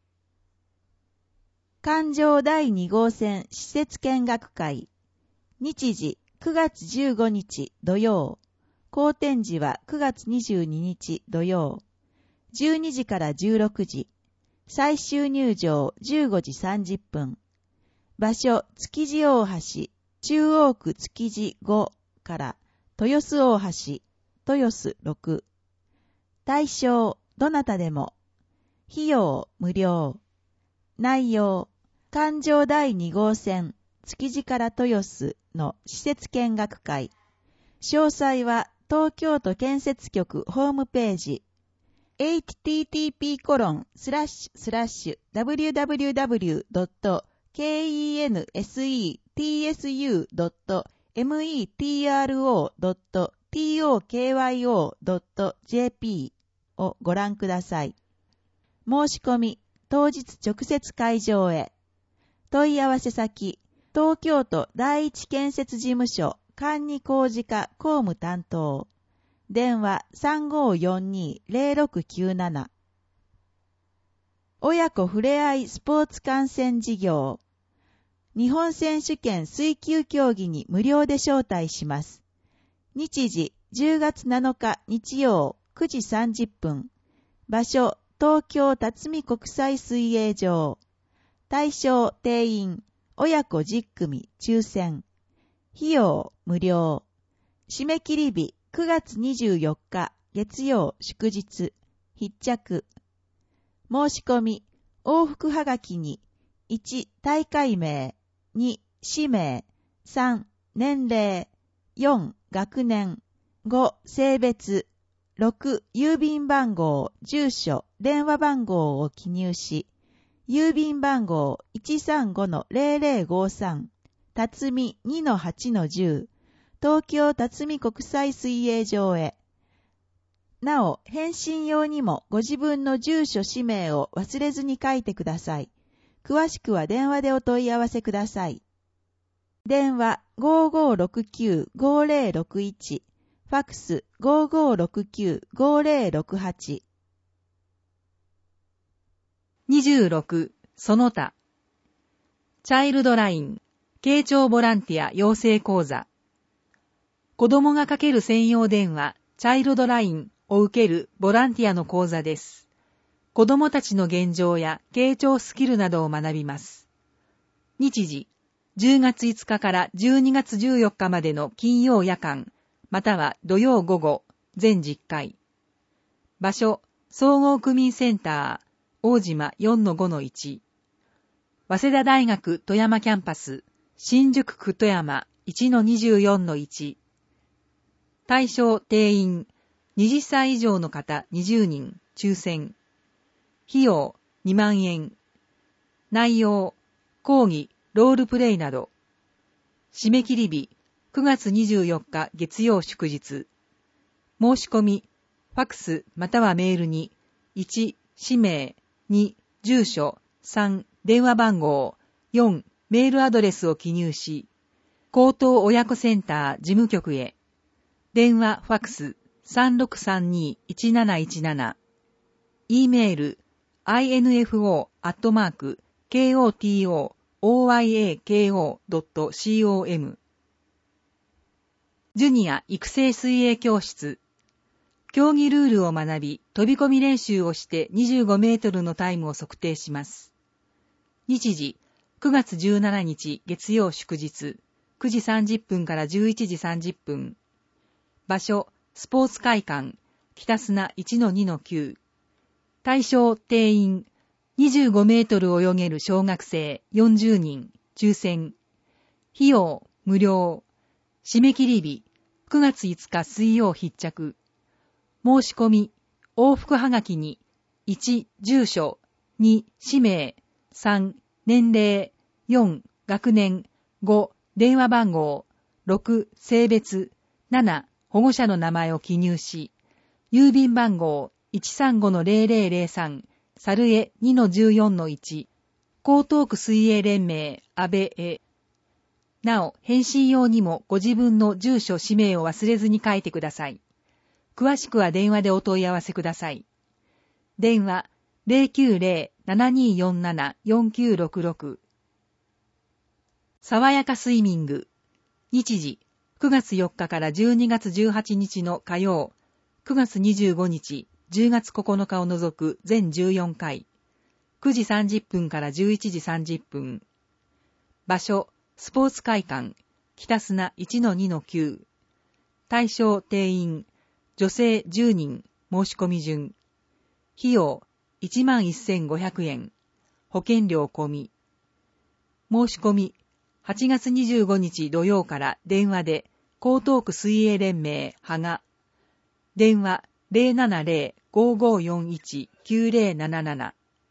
環状だいに号線施設見学会。日時くがつじゅうごにち土曜。公展時はくがつにじゅうににち土曜。じゅうにじからじゅうろくじ。最終入場じゅうごじさんじゅっぷん。場所、築地大橋、中央区築地ごから豊洲大橋、豊洲ろく。対象、どなたでも。費用、無料。内容、環状だいに号線、築地から豊洲の施設見学会。詳細は東京都建設局ホームページ。エイチティーティーピーコロンスラッシュスラッシュダブリューダブリューダブリュードットケーイーエヌエスイーティーエスユードットメトロドットトクヨ ドット ジェーピー をご覧ください。申し込み、当日直接会場へ。問い合わせ先、東京都第一建設事務所管理工事課公務担当。電話 さんごーよんにーぜろろくきゅうなな。親子ふれあいスポーツ観戦事業。日本選手権水球競技に無料で招待します。日時じゅうがつなのか日曜くじさんじゅっぷん。場所東京辰巳国際水泳場。対象定員親子じゅっくみ抽選。費用無料。締め切り日くがつにじゅうよっか月曜祝日。必着。申し込み往復はがきにいち大会名、に氏名、さん年齢、よん学年、ご性別、ろく郵便番号、住所、電話番号を記入し、郵便番号 いちさんごのぜろぜろごさん、辰巳 にのはちのじゅう、東京辰巳国際水泳場へ。なお、返信用にもご自分の住所氏名を忘れずに書いてください。詳しくは電話でお問い合わせください。電話 ごーごーろくきゅうごーぜろろくいち、ファックス ごーごーろくきゅうごーぜろろくはち。 にじゅうろくその他チャイルドライン慶長ボランティア養成講座。子供がかける専用電話チャイルドラインを受けるボランティアの講座です。子供たちの現状や慶長スキルなどを学びます。日時じゅうがついつかからじゅうにがつじゅうよっかまでの金曜夜間または土曜午後全じゅっかい。場所総合区民センター大島 よんのごのいち。早稲田大学富山キャンパス新宿区富山 いちのにじゅうよんのいち。対象定員はたちさい以上の方にじゅうにん抽選。費用にまんえん。内容講義ロールプレイなど。締め切り日くがつにじゅうよっか月曜祝日。申し込みファックスまたはメールにいち氏名、に住所、さん電話番号、よんメールアドレスを記入し、高等親子センター事務局へ。電話ファックス さんろくさんにいちなないちなな。e メール アイエヌエフオー アットマーク ケーオーティーオーオーワイエーケーオー ドット コム ジュニア育成水泳教室。競技ルールを学び、飛び込み練習をしてにじゅうごメートルのタイムを測定します。日時、くがつじゅうしちにち月曜祝日、くじさんじゅっぷんからじゅういちじさんじゅっぷん。場所、スポーツ会館、北砂 いちのにのきゅう。対象定員、にじゅうごメートル泳げる小学生よんじゅうにん、抽選。費用、無料。締め切り日、くがついつか水曜必着。申し込み、往復はがきに、いち住所、に氏名、さん年齢、よん学年、ご電話番号、ろく性別、なな保護者の名前を記入し、郵便番号 いちさんごのぜろぜろぜろさん、猿江 にのじゅうよんのいち、江東区水泳連盟安倍へ。なお、返信用にもご自分の住所氏名を忘れずに書いてください。詳しくは電話でお問い合わせください。電話 ゼロきゅうゼロ ななにーよんなな よんきゅうろくろく。爽やかスイミング。日時くがつよっかからじゅうにがつじゅうはちにちの火曜、くがつにじゅうごにち、じゅうがつここのかを除く全じゅうよんかい。くじさんじゅっぷんからじゅういちじさんじゅっぷん。場所、スポーツ会館、北砂 いちのにのきゅう。対象定員、女性じゅうにん、申し込み順。費用、いちまんせんごひゃくえん。保険料込み。申し込み、はちがつにじゅうごにち土曜から電話で、江東区水泳連盟、はが。電話 ゼロななゼロ ごーごーよんいち きゅうゼロなななな。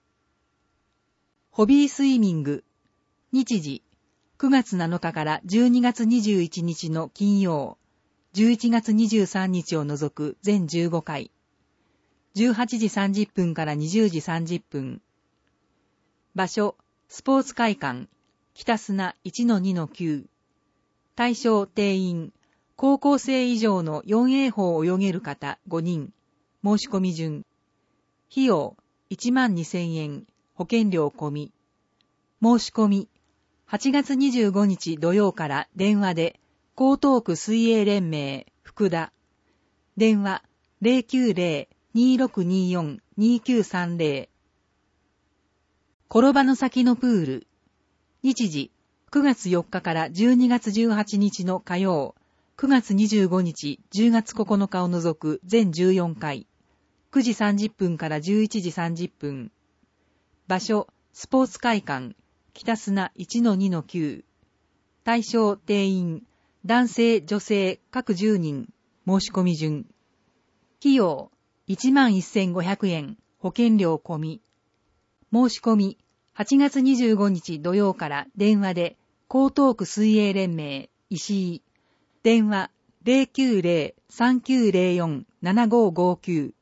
ホビースイミング。日時、くがつなのかからじゅうにがつにじゅういちにちの金曜、じゅういちがつにじゅうさんにちを除く全じゅうごかい。じゅうはちじさんじゅっぷんからにじゅうじさんじゅっぷん。場所、スポーツ会館、北砂 いちのにのきゅう。 対象定員、高校生以上の よんエー 法を泳げる方ごにん、申し込み順。費用いちまんにせんえん、保険料込み。申し込み、はちがつにじゅうごにち土曜から電話で、江東区水泳連盟、福田。電話 ゼロきゅうゼロ にーろくにーよん にーきゅうさんゼロ。転ばぬ先のプール。日時、くがつよっかからじゅうにがつじゅうはちにちの火曜、くがつにじゅうごにち、じゅうがつここのかを除く全じゅうよんかい、くじさんじゅっぷんからじゅういちじさんじゅっぷん。場所、スポーツ会館、北砂 いちのにのきゅう。対象定員、男性、女性、各じゅうにん、申し込み順。費用、いちまんせんごひゃくえん、保険料込み。申し込み、はちがつにじゅうごにち土曜から電話で、江東区水泳連盟、石井。電話 ゼロきゅうゼロ さんきゅうゼロよん ななごごきゅう。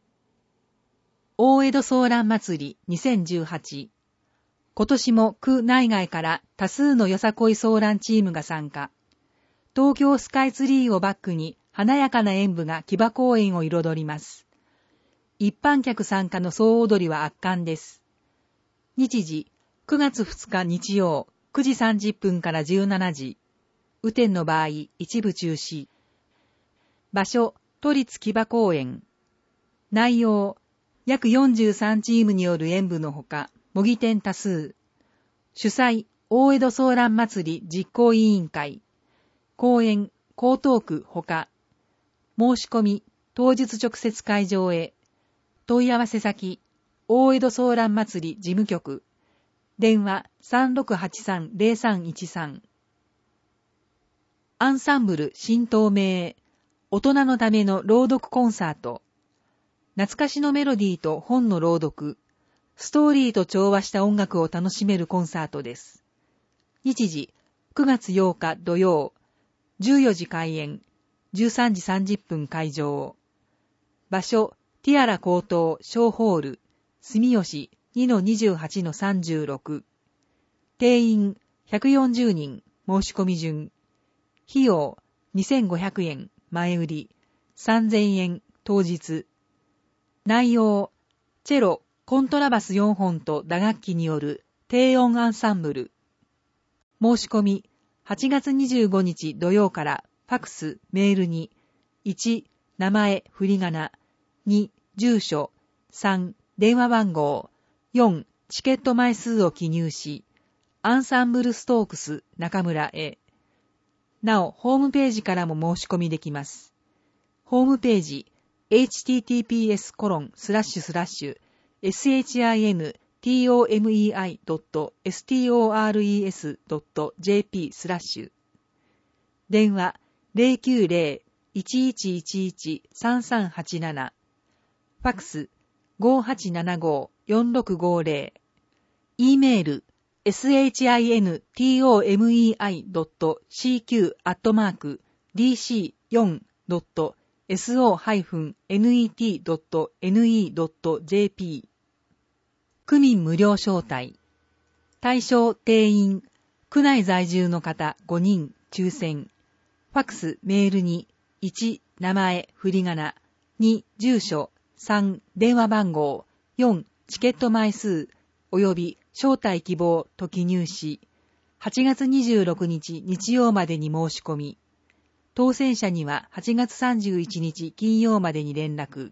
大江戸ソーラン祭りにせんじゅうはち。今年も区内外から多数のよさこいソーランチームが参加。東京スカイツリーをバックに華やかな演舞が騎馬公園を彩ります。一般客参加の総踊りは圧巻です。日時、くがつふつか日曜、くじさんじゅっぷんからじゅうしちじ。雨天の場合、一部中止。場所、都立騎馬公園。内容、約よんじゅうさんチームによる演舞のほか、模擬店多数。主催、大江戸ソーラン祭り実行委員会。公演、江東区ほか。申し込み、当日直接会場へ。問い合わせ先、大江戸ソーラン祭り事務局。電話 さんろくはちさん ゼロさんいちさん。アンサンブル新東名。大人のための朗読コンサート。懐かしのメロディーと本の朗読。ストーリーと調和した音楽を楽しめるコンサートです。日時、くがつようか土曜。じゅうよじ開演。じゅうさんじさんじゅっぷん会場。場所、ティアラ高等小ホール、住吉 にのにじゅうはちのさんじゅうろく。定員ひゃくよんじゅうにん、申し込み順。費用にせんごひゃくえん、前売り、さんぜんえん、当日。内容、チェロ、コントラバスよんほんと打楽器による低音アンサンブル。申し込み、はちがつにじゅうごにち土曜からファクス、メールに、いち、名前、振り仮名、に、住所、さん、電話番号、よん、チケット枚数を記入し、アンサンブルストークス中村へ。なお、ホームページからも申し込みできます。ホームページ、エイチティーティーピーエスコロンスラッシュスラッシュエスエイチアイエヌティーオーエムイーアイドットエスティーオーアールイーエスドットジェーピー スラッシュ。電話 ゼロきゅうゼロ いちいちいちいち さんさんはちなな。ファクス ごはちななご よんろくごゼロ。E メール エスエイチアイエヌティーオーエムイーアイドットシーキュー アットマーク ディーシーフォー ドット エスオー ネット ドット エヌイー ドット ジェーピー。区民無料招待。対象定員、区内在住の方ごにん、抽選。ファクス、メールに、いち、名前、振り仮名、に、住所、さん、電話番号、よん、チケット枚数、および招待希望と記入し、はちがつにじゅうろくにち日曜までに申し込み、当選者にははちがつさんじゅういちにち金曜までに連絡。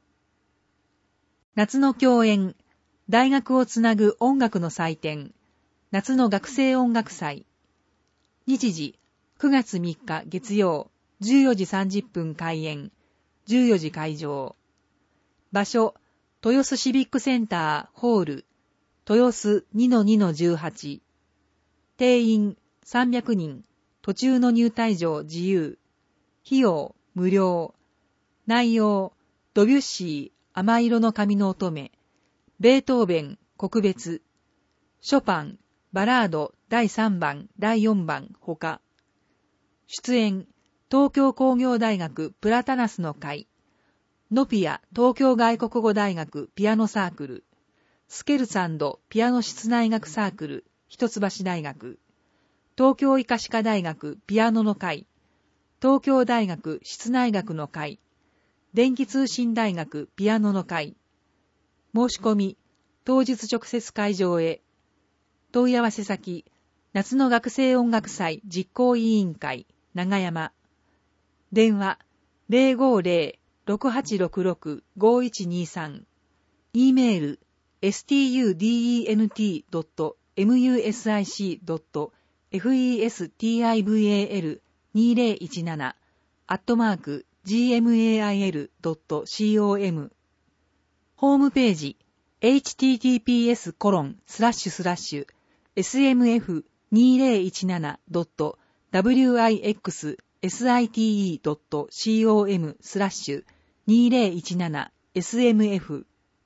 夏の共演、大学をつなぐ音楽の祭典、夏の学生音楽祭。日時、くがつみっか月曜、じゅうよじさんじゅっぷん開演、じゅうよじ会場。場所、豊洲シビックセンターホール、豊洲 にのにのじゅうはち。定員さんびゃくにん、途中の入退場自由。費用無料。内容、ドビュッシー、甘色の髪の乙女、ベートーベン、国別、ショパン、バラードだいさんばん、だいよんばん、ほか。出演、東京工業大学プラタナスの会、ノピア東京外国語大学ピアノサークル、スケルツ&ピアノ室内楽サークル、一橋大学、 東京医科歯科大学ピアノの会、東京大学室内楽の会、電気通信大学ピアノの会。申し込み、当日直接会場へ。問い合わせ先、夏の学生音楽祭実行委員会、長山。電話、ゼロごゼロ ろくはちろくろく ごいちにさん。e メール、エスティーユーディーイーエヌティードットミューシックドットフェスティバルにせんじゅうなな アットマーク ジーエムエーアイエルドットコム。ホームページ エイチティーティーピーエスコロンスラッシュスラッシュエスエムエフにせんじゅうななドットウィックスサイトドットコム スラッシュにせんじゅうななエスエムエフ。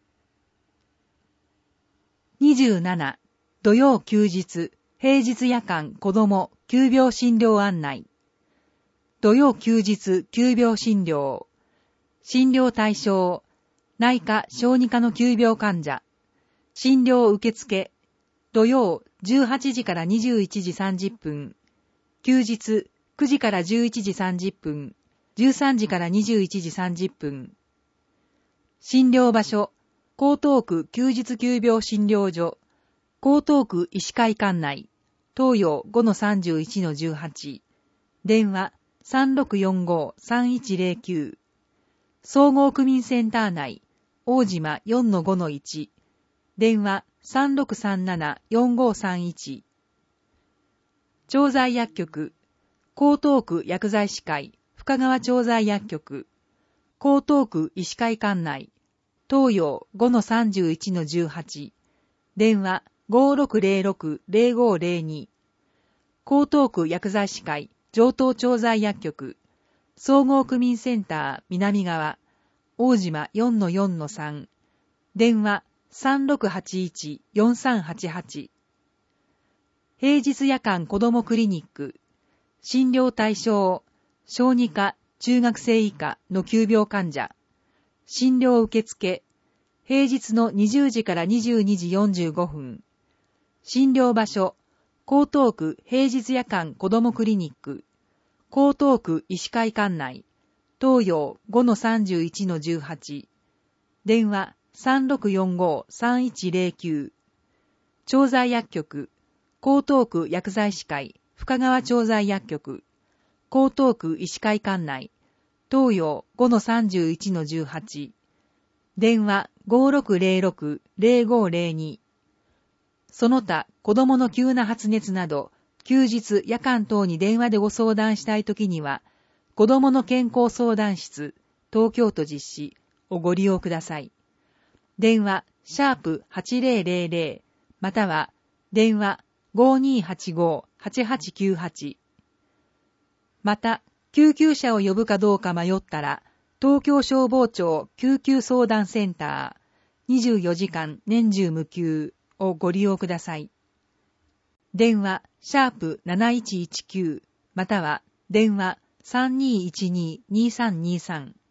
にじゅうなな土曜休日平日夜間子ども急病診療案内。土曜休日急病診療。診療対象、内科小児科の急病患者。診療受付、土曜じゅうはちじからにじゅういちじさんじゅっぷん。休日くじからじゅういちじさんじゅっぷん。じゅうさんじからにじゅういちじさんじゅっぷん。診療場所、江東区休日急病診療所。江東区医師会館内。東洋 ごのさんじゅういちのじゅうはち。電話 さんろくよんご さんいちゼロきゅう。総合区民センター内。大島 よんのごのいち。電話 さんろくさんなな よんごさんいち。調剤薬局。江東区薬剤師会。深川調剤薬局。江東区医師会館内。東洋 ごのさんじゅういちのじゅうはち。電話ごろくゼロろく ゼロごゼロに。江東区薬剤師会上東調剤薬局。総合区民センター南側。大島 よんのよんのさん。電話さんろくはちいち よんさんはちはち。平日夜間子どもクリニック。診療対象、小児科、中学生以下の急病患者。診療受付。平日のにじゅうじからにじゅうにじよんじゅうごふん。診療場所、江東区平日夜間子どもクリニック。江東区医師会館内。東洋 ごのさんじゅういちのじゅうはち。電話さんろくよんご さんいちゼロきゅう。調剤薬局。江東区薬剤師会深川調剤薬局。江東区医師会館内。東洋 ごのさんじゅういちのじゅうはち。電話ごろくゼロろく ゼロごゼロに。その他、子供の急な発熱など、休日、夜間等に電話でご相談したいときには、子供の健康相談室、東京都実施をご利用ください。電話、シャープはちゼロゼロゼロ、または、電話ごにはちご はちはちきゅうはち。また、救急車を呼ぶかどうか迷ったら、東京消防庁救急相談センター、にじゅうよじかん年中無休をご利用ください。電話、シャープなないちいちきゅう、または、電話さんにいちに にさんにさん。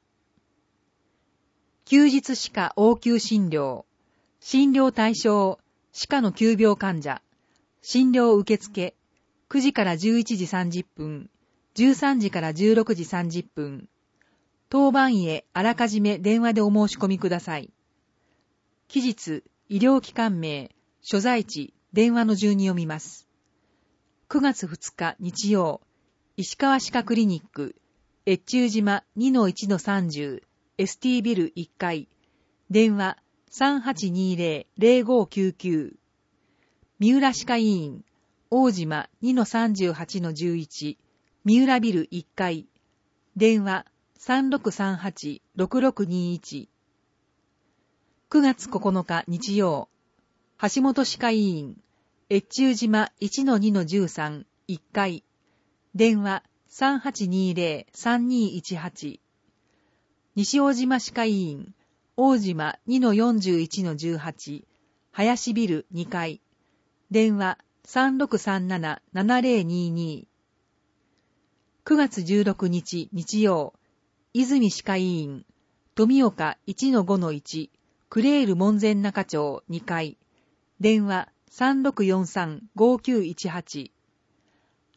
休日歯科応急診療。診療対象、歯科の急病患者。診療受付、くじからじゅういちじさんじゅっぷん、じゅうさんじからじゅうろくじさんじゅっぷん。当番医へあらかじめ電話でお申し込みください。期日、医療機関名、所在地、電話の順に読みます。くがつふつか日曜、石川歯科クリニック、越中島 にのいちのさんじゅう、エスティー ビルいっかい、電話さんはちにゼロ ゼロごきゅうきゅう。三浦歯科医院、大島 にのさんじゅうはちのじゅういち、三浦ビルいっかい、電話さんろくさんはち ろくろくにいち。くがつここのか日曜、橋本歯科医院、越中島 いちのにのじゅうさん、いっかい、電話さんはちにゼロ さんにいちはち。西大島歯科医院、大島 にのよんじゅういちのじゅうはち、林ビルにかい、電話さんろくさんなな ななゼロにに。くがつじゅうろくにち日曜、泉歯科医院、富岡 いちのごのいち、クレール門前仲町にかい、電話さんろくよんさん ごきゅういちはち。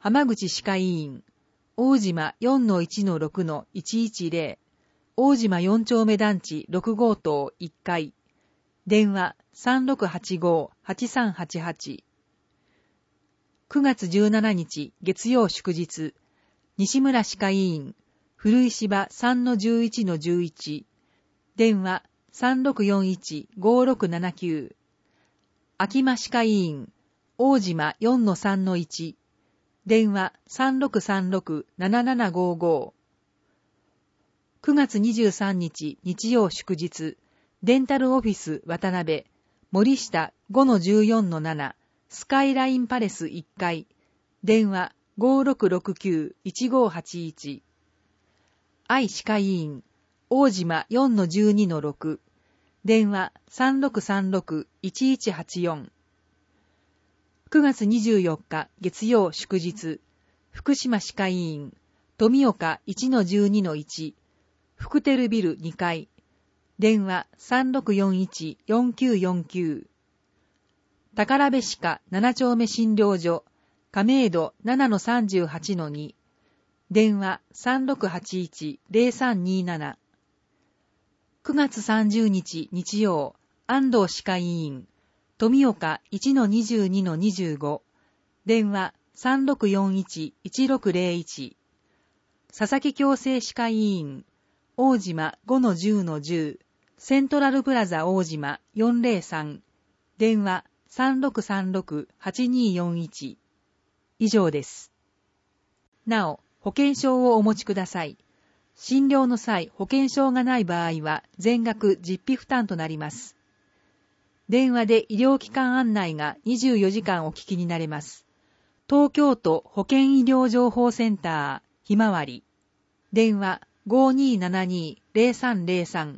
浜口歯科医院、大島 よんのいちのろくのいちいちゼロ、大島よん丁目団地ろく号棟いっかい、電話 さんろくはちごーはちさんはちはち。くがつじゅうしちにち月曜祝日、西村歯科医院、古井芝 さんのじゅういちのじゅういち、電話 さんろくよんいちごろくななきゅう。秋間歯科医院、大島 よんのさんのいち、電話 さんろくさんろくななななごご。くがつにじゅうさんにち日曜祝日、デンタルオフィス渡辺、森下 ごのじゅうよんのなな、スカイラインパレスいっかい、電話 ごろくろくきゅういちごはちいち。愛歯科医院、大島 よんのじゅうにのろく、電話 さんろくさんろくいちいちはちよん。くがつにじゅうよっか月曜祝日、福島歯科医院、富岡 いちのじゅうにのいち、福テルビルにかい、電話 さんろくよんいちよんきゅうよんきゅう。宝部歯科なな丁目診療所、亀戸 ななのさんじゅうはちのに、電話 さんろくはちいちゼロさんになな。くがつさんじゅうにち日曜、安藤歯科医院、富岡 いちのにじゅうにのにじゅうご、電話 さんろくよんいちいちろくゼロいち。佐々木矯正歯科医院、大島 ごのじゅうのじゅう、セントラルプラザ大島よんぜろさん、電話 さんろくさんろくはちによんいち。以上です。なお、保険証をお持ちください。診療の際、保険証がない場合は全額実費負担となります。電話で医療機関案内がにじゅうよじかんお聞きになれます。東京都保健医療情報センター、ひまわり。電話 ごにーななにーゼロさんゼロさん。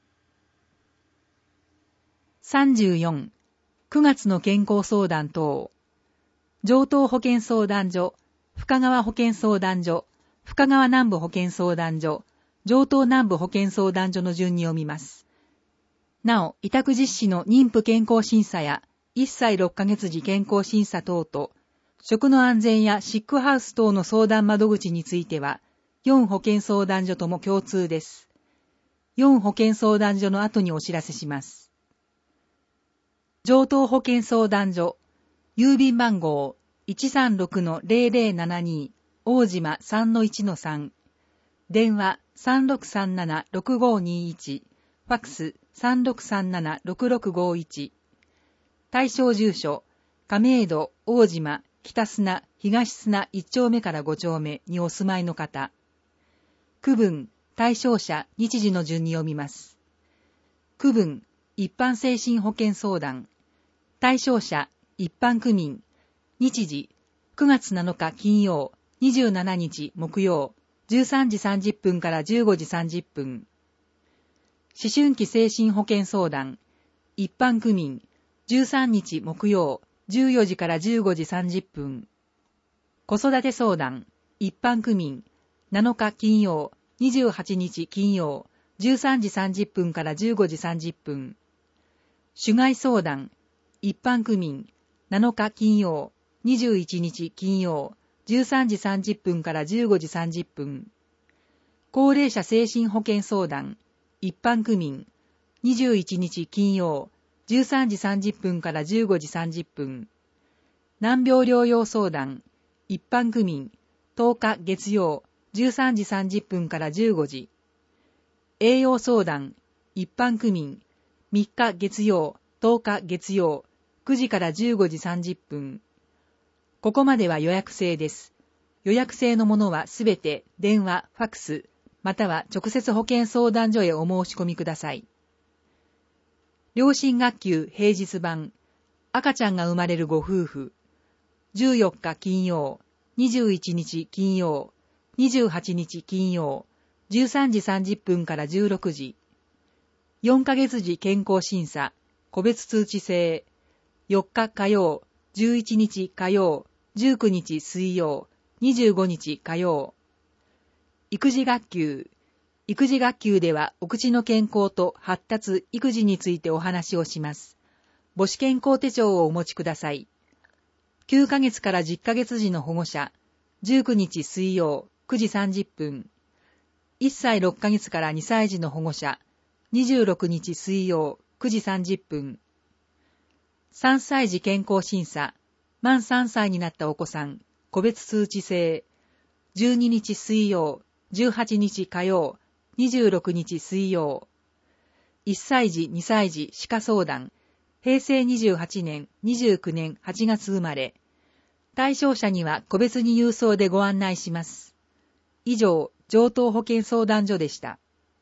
さんじゅうよん、くがつの健康相談等。城東保健相談所、深川保健相談所、深川南部保健相談所、城東南部保健相談所の順に読みます。なお、委託実施の妊婦健康審査やいっさいろっかげつ時健康審査等と、食の安全やシックハウス等の相談窓口については、よん保健相談所とも共通です。よん保健相談所の後にお知らせします。城東保健相談所、郵便番号 いちさんろくのゼロゼロななに、大島 さんのいちのさん、電話 さんろくさんななろくごにいち、ファックス さんろくさんななろくろくごいち。対象住所、亀戸、大島、北砂、東砂いち丁目からご丁目にお住まいの方。区分、対象者、日時の順に読みます。区分、一般精神保健相談。対象者、一般区民。日時、くがつなのか金曜、にじゅうしちにち木曜、じゅうさんじさんじゅっぷんからじゅうごじさんじゅっぷん。思春期精神保健相談。一般区民、じゅうさんにち木曜、じゅうよじからじゅうごじさんじゅっぷん。子育て相談。一般区民、なのか金曜、にじゅうはちにち金曜、じゅうさんじさんじゅっぷんからじゅうごじさんじゅっぷん。種害相談。一般区民、なのか金曜、にじゅういちにち金曜、じゅうさんじさんじゅっぷんからじゅうごじさんじゅっぷん。高齢者精神保健相談。一般区民、にじゅういちにち金曜、じゅうさんじさんじゅっぷんからじゅうごじさんじゅっぷん。難病療養相談。一般区民、とおか月曜、じゅうさんじさんじゅっぷんからじゅうごじ。栄養相談。一般区民、みっか月曜、とおか月曜、くじからじゅうごじさんじゅっぷん。ここまでは予約制です。予約制のものはすべて電話、ファックス、または直接保健相談所へお申し込みください。良心学級平日版、赤ちゃんが生まれるご夫婦、じゅうよっか金曜、にじゅういちにち金曜、にじゅうはちにち金曜、じゅうさんじさんじゅっぷんからじゅうろくじ。よんかげつ時健康審査、個別通知制、よっか火曜、じゅういちにち火曜、じゅうくにち水曜、にじゅうごにち火曜。育児学級。育児学級ではお口の健康と発達、育児についてお話をします。母子健康手帳をお持ちください。きゅうかげつからじゅっかげつ時の保護者、 じゅうくにち水曜くじさんじゅっぷん。いっさいろっかげつからにさい児の保護者、にじゅうろくにち水曜くじさんじゅっぷん。さんさい児健康審査、満さんさいになったお子さん、個別通知制、じゅうににち水曜、じゅうはちにち火曜、にじゅうろくにち水曜。いっさい児、にさい児歯科相談、へいせいにじゅうはちねん、にじゅうきゅうねんはちがつ生まれ。対象者には個別に郵送でご案内します。以上、城東保健相談所でした。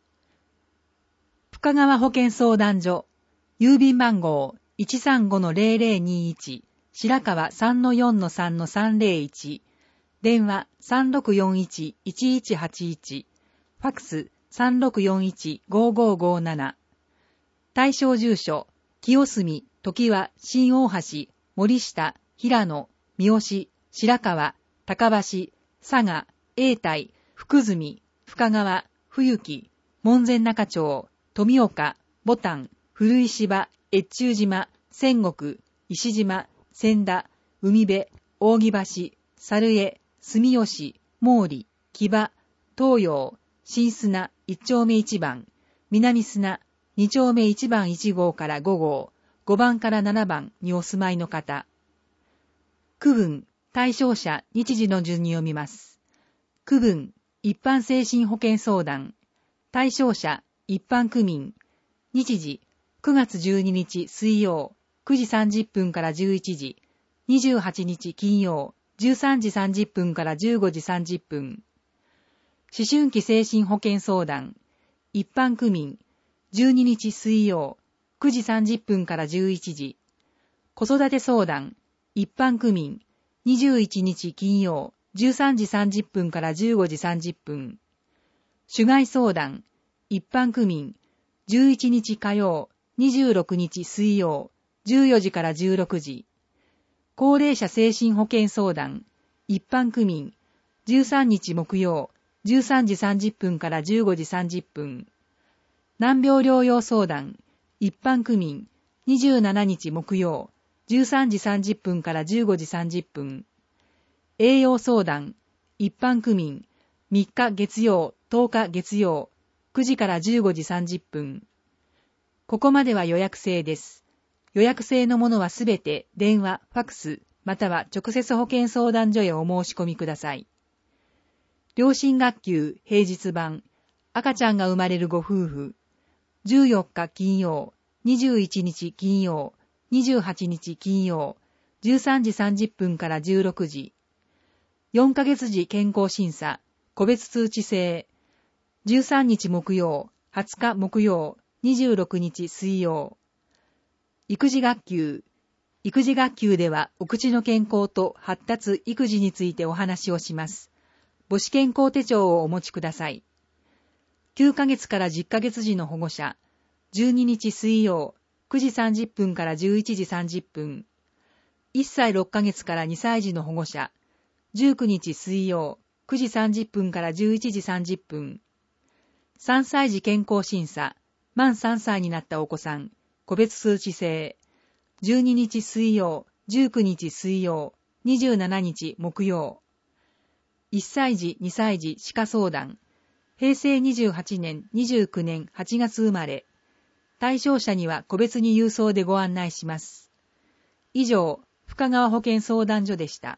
深川保健相談所、郵便番号 いちさんごのゼロゼロにいち、白川 さんのよんのさんのさんゼロいち、電話 さんろくよんいちいちいちはちいち、ファックス さんろくよんいちごごごなな。対象住所、清澄、常盤、新大橋、森下、平野、三好、白川、高橋、佐賀、永代、福住、深川、冬木、門前仲町、富岡、牡丹、古石芝、越中島、仙石、石島、千田、海辺、扇橋、猿江、住吉、毛利、木場、東洋、新砂、一丁目一番、南砂、二丁目一番一号から五号、五番から七番にお住まいの方。区分、対象者、日時の順に読みます。区分、一般精神保健相談。対象者、一般区民。日時、くがつじゅうににち水曜、くじさんじゅっぷんからじゅういちじ。にじゅうはちにち金曜、じゅうさんじさんじゅっぷんからじゅうごじさんじゅっぷん。思春期精神保健相談。一般区民。じゅうににち水曜、くじさんじゅっぷんからじゅういちじ。子育て相談。一般区民。にじゅういちにち金曜、じゅうさんじさんじゅっぷんからじゅうごじさんじゅっぷん。主害相談。一般区民。じゅういちにち火曜、にじゅうろくにち水曜、じゅうよじからじゅうろくじ。高齢者精神保健相談。一般区民。じゅうさんにち木曜、じゅうさんじさんじゅっぷんからじゅうごじさんじゅっぷん。難病療養相談。一般区民。にじゅうしちにち木曜、じゅうさんじさんじゅっぷんからじゅうごじさんじゅっぷん。栄養相談。一般区民。みっか月曜、とおか月曜、くじからじゅうごじさんじゅっぷん。ここまでは予約制です。予約制のものはすべて電話、ファックス、または直接保健相談所へお申し込みください。両親学級平日版、赤ちゃんが生まれるご夫婦、じゅうよっか金曜、にじゅういちにち金曜、にじゅうはちにち金曜、じゅうさんじさんじゅっぷんからじゅうろくじ。よんかげつ時健康審査、個別通知制。じゅうさんにち木曜、はつか木曜、にじゅうろくにち水曜。育児学級。育児学級ではお口の健康と発達育児についてお話をします。母子健康手帳をお持ちください。きゅうかげつからじゅっかげつ児の保護者。じゅうににち水曜、くじさんじゅっぷんからじゅういちじさんじゅっぷん。いっさいろっかげつからにさい児の保護者。じゅうくにち水曜、くじさんじゅっぷんからじゅういちじさんじゅっぷん。さんさい児健康審査。満さんさいになったお子さん。個別通知制。じゅうににち水曜、じゅうくにち水曜、にじゅうしちにち木曜。いっさい児、にさい児歯科相談。へいせいにじゅうはちねん、にじゅうきゅうねんはちがつ生まれ。対象者には個別に郵送でご案内します。以上、深川保健相談所でした。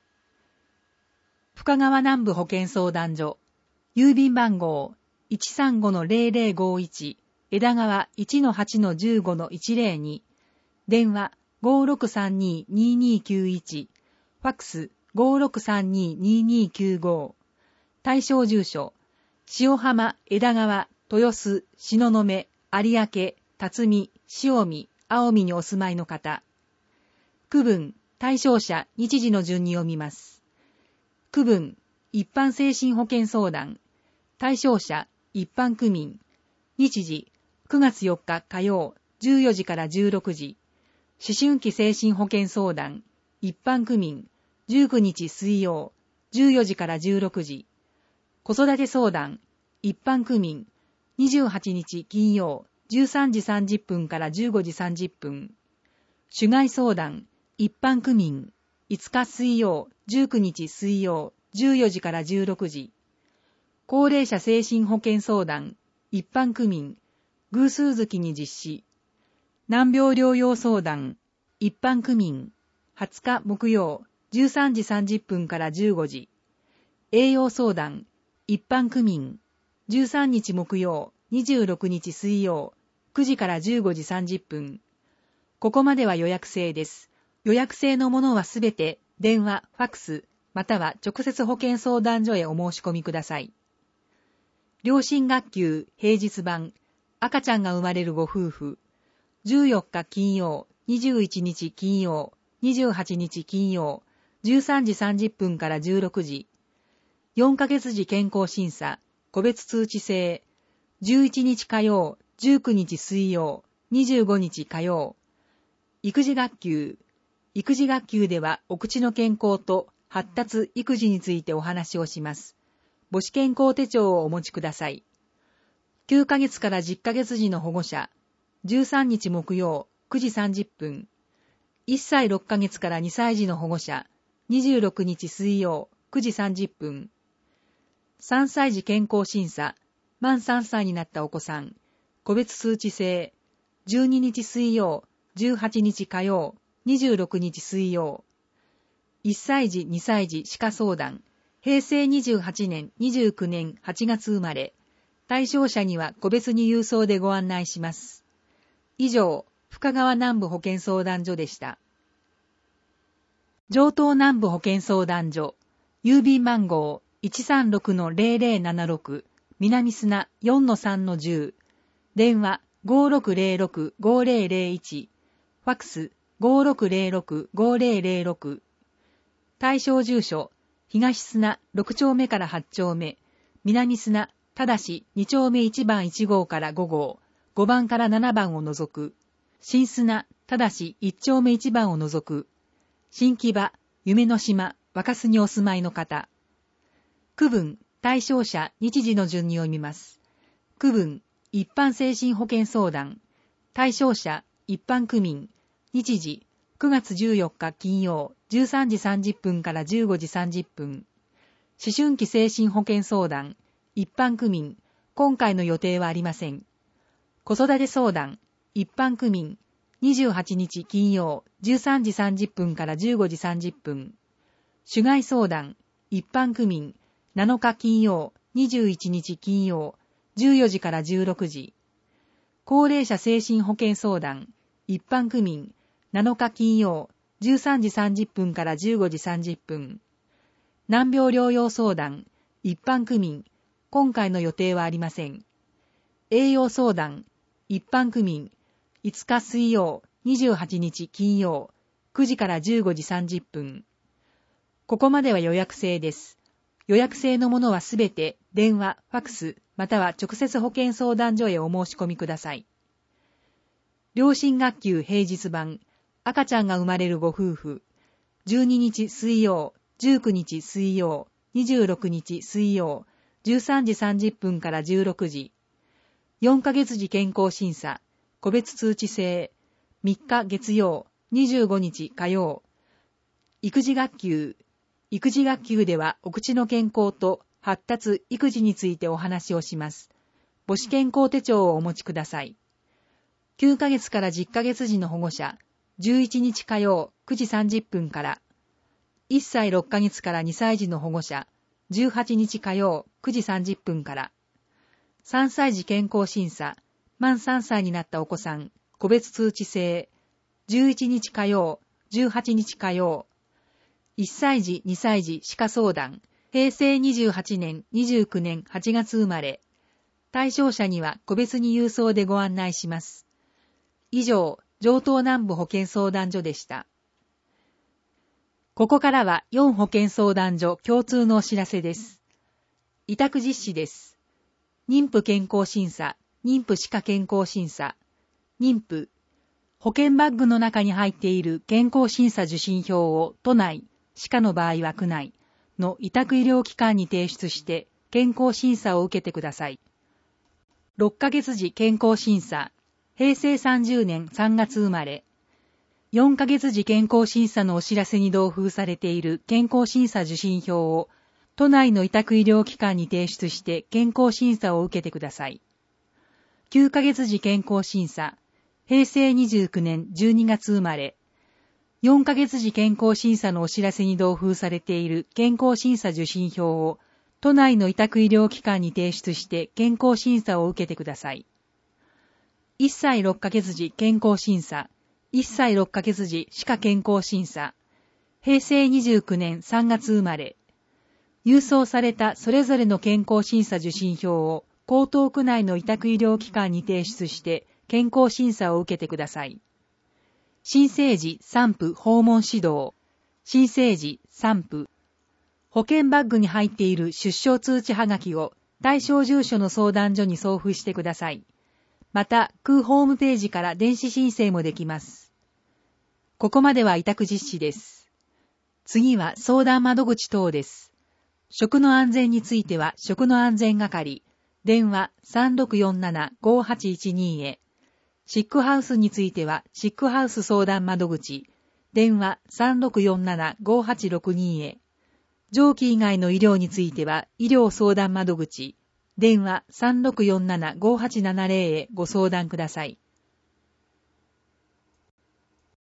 深川南部保健相談所。郵便番号 いちさんごのゼロゼロごいち、枝川 いちのはちのじゅうごのいちゼロに。電話 ごろくさんに ににきゅういち。ファックス ごろくさんに ににきゅうご。対象住所。塩浜、枝川、豊洲、東雲、有明、辰巳、塩見、青見にお住まいの方。区分、対象者、日時の順に読みます。区分、一般精神保健相談。対象者、一般区民。日時、くがつよっか火曜、じゅうよじからじゅうろくじ。思春期精神保健相談。一般区民。じゅうくにち水曜、じゅうよじからじゅうろくじ。子育て相談。一般区民。にじゅうはちにち金曜、じゅうさんじさんじゅっぷんからじゅうごじさんじゅっぷん。主害相談。一般区民。いつか水曜、じゅうくにち水曜、 じゅうよじからじゅうろくじ。高齢者精神保健相談、一般区民、偶数月に実施。難病療養相談、一般区民、はつか木曜、じゅうさんじさんじゅっぷんからじゅうごじ。栄養相談、一般区民、じゅうさんにち木曜、にじゅうろくにち水曜、くじからじゅうごじさんじゅっぷん。ここまでは予約制です。予約制のものはすべて電話、ファクス、または直接保健相談所へお申し込みください。両親学級平日版、赤ちゃんが生まれるご夫婦、じゅうよっか金曜、にじゅういちにち金曜、にじゅうはちにち金曜、じゅうさんじさんじゅっぷんからじゅうろくじ。よんかげつ時健康審査、個別通知制、じゅういちにち火曜、じゅうくにち水曜、にじゅうごにち火曜。育児学級、育児学級ではお口の健康と発達育児についてお話をします。母子健康手帳をお持ちください。きゅうかげつからじゅっかげつ時の保護者、じゅうさんにち木曜、くじさんじゅっぷん。いっさいろっかげつからにさい児の保護者、にじゅうろくにち水曜、くじさんじゅっぷん。さんさい児健康審査、満さんさいになったお子さん、個別通知制、じゅうににち水曜、じゅうはちにち火曜、にじゅうろくにち水曜。いっさい児、にさい児歯科相談、平成にじゅうはちねん、にじゅうきゅうねんはちがつ生まれ、対象者には個別に郵送でご案内します。以上、深川南部保健相談所でした。城東南部保健相談所、郵便番号 いちさんろくのゼロゼロななろく、南砂 よんのさんのじゅう、電話 ごろくゼロろくごゼロゼロいち、ファクス ごろくゼロろくごゼロゼロろく。対象住所、東砂ろくちょうめからはちちょうめ、南砂ただしにちょうめいちばんいちごうからごごう、ごばんからななばんを除く、新砂ただしいちちょうめいちばんを除く、新木場、夢の島、若洲にお住まいの方。区分、対象者、日時の順に読みます。区分、一般精神保健相談。対象者、一般区民。日時、くがつじゅうよっか金曜、じゅうさんじさんじゅっぷんからじゅうごじさんじゅっぷん。思春期精神保健相談。一般区民。今回の予定はありません。子育て相談。一般区民。にじゅうはちにち金曜、じゅうさんじさんじゅっぷんからじゅうごじさんじゅっぷん。主害相談。一般区民。なのか金曜、にじゅういちにち金曜、じゅうよじからじゅうろくじ。高齢者精神保健相談。一般区民。なのか金曜、じゅうさんじさんじゅっぷんからじゅうごじさんじゅっぷん。難病療養相談。一般区民。今回の予定はありません。栄養相談。一般区民。いつか水曜、にじゅうはちにち金曜、くじからじゅうごじさんじゅっぷん。ここまでは予約制です。予約制のものはすべて電話、ファクス、または直接保健相談所へお申し込みください。両親学級平日版、赤ちゃんが生まれるご夫婦、じゅうににち水曜、じゅうくにち水曜、にじゅうろくにち水曜、じゅうさんじさんじゅっぷんからじゅうろくじ。よんかげつ時健康審査、個別通知制、みっか月曜、にじゅうごにち火曜。育児学級、育児学級ではお口の健康と発達育児についてお話をします。母子健康手帳をお持ちください。きゅうかげつからじゅっかげつ時の保護者、じゅういちにち火曜くじさんじゅっぷんから、いっさいろっかげつからにさい児の保護者、じゅうはちにち火曜くじさんじゅっぷんから、さんさい児健康審査、満さんさいになったお子さん、個別通知制、じゅういちにち火曜、じゅうはちにち火曜、いっさい児、にさい児歯科相談、平成にじゅうはちねん、にじゅうきゅうねんはちがつ生まれ、対象者には個別に郵送でご案内します。以上、城東南部保健相談所でした。ここからはよん保健相談所共通のお知らせです。委託実施です。妊婦健康審査、妊婦歯科健康審査、妊婦、保険バッグの中に入っている健康審査受診票を都内、歯科の場合は区内の委託医療機関に提出して健康審査を受けてください。ろっかげつ時健康審査、平成さんじゅうねんさんがつ生まれ、よんかげつ時健康審査のお知らせに同封されている健康審査受診票を都内の委託医療機関に提出して健康審査を受けてください。きゅうかげつ時健康審査、へいせいにじゅうきゅうねんじゅうにがつ生まれ、よんかげつ時健康審査のお知らせに同封されている健康審査受診票を都内の委託医療機関に提出して健康審査を受けてください。いっさいろっかげつ時健康審査、いっさいろっかげつ時歯科健康審査、へいせいにじゅうきゅうねんさんがつ生まれ、郵送されたそれぞれの健康審査受診票を江東区内の委託医療機関に提出して健康審査を受けてください。新生児産婦訪問指導、新生児産婦、保険バッグに入っている出生通知はがきを対象住所の相談所に送付してください。また、区ホームページから電子申請もできます。ここまでは委託実施です。次は相談窓口等です。食の安全については食の安全係、電話 さんろくよんななごはちいちに へ。シックハウスについてはシックハウス相談窓口、電話 さんろくよんななごはちろくに へ。上記以外の医療については医療相談窓口、電話 さんろくよんななごはちななぜろ へご相談ください。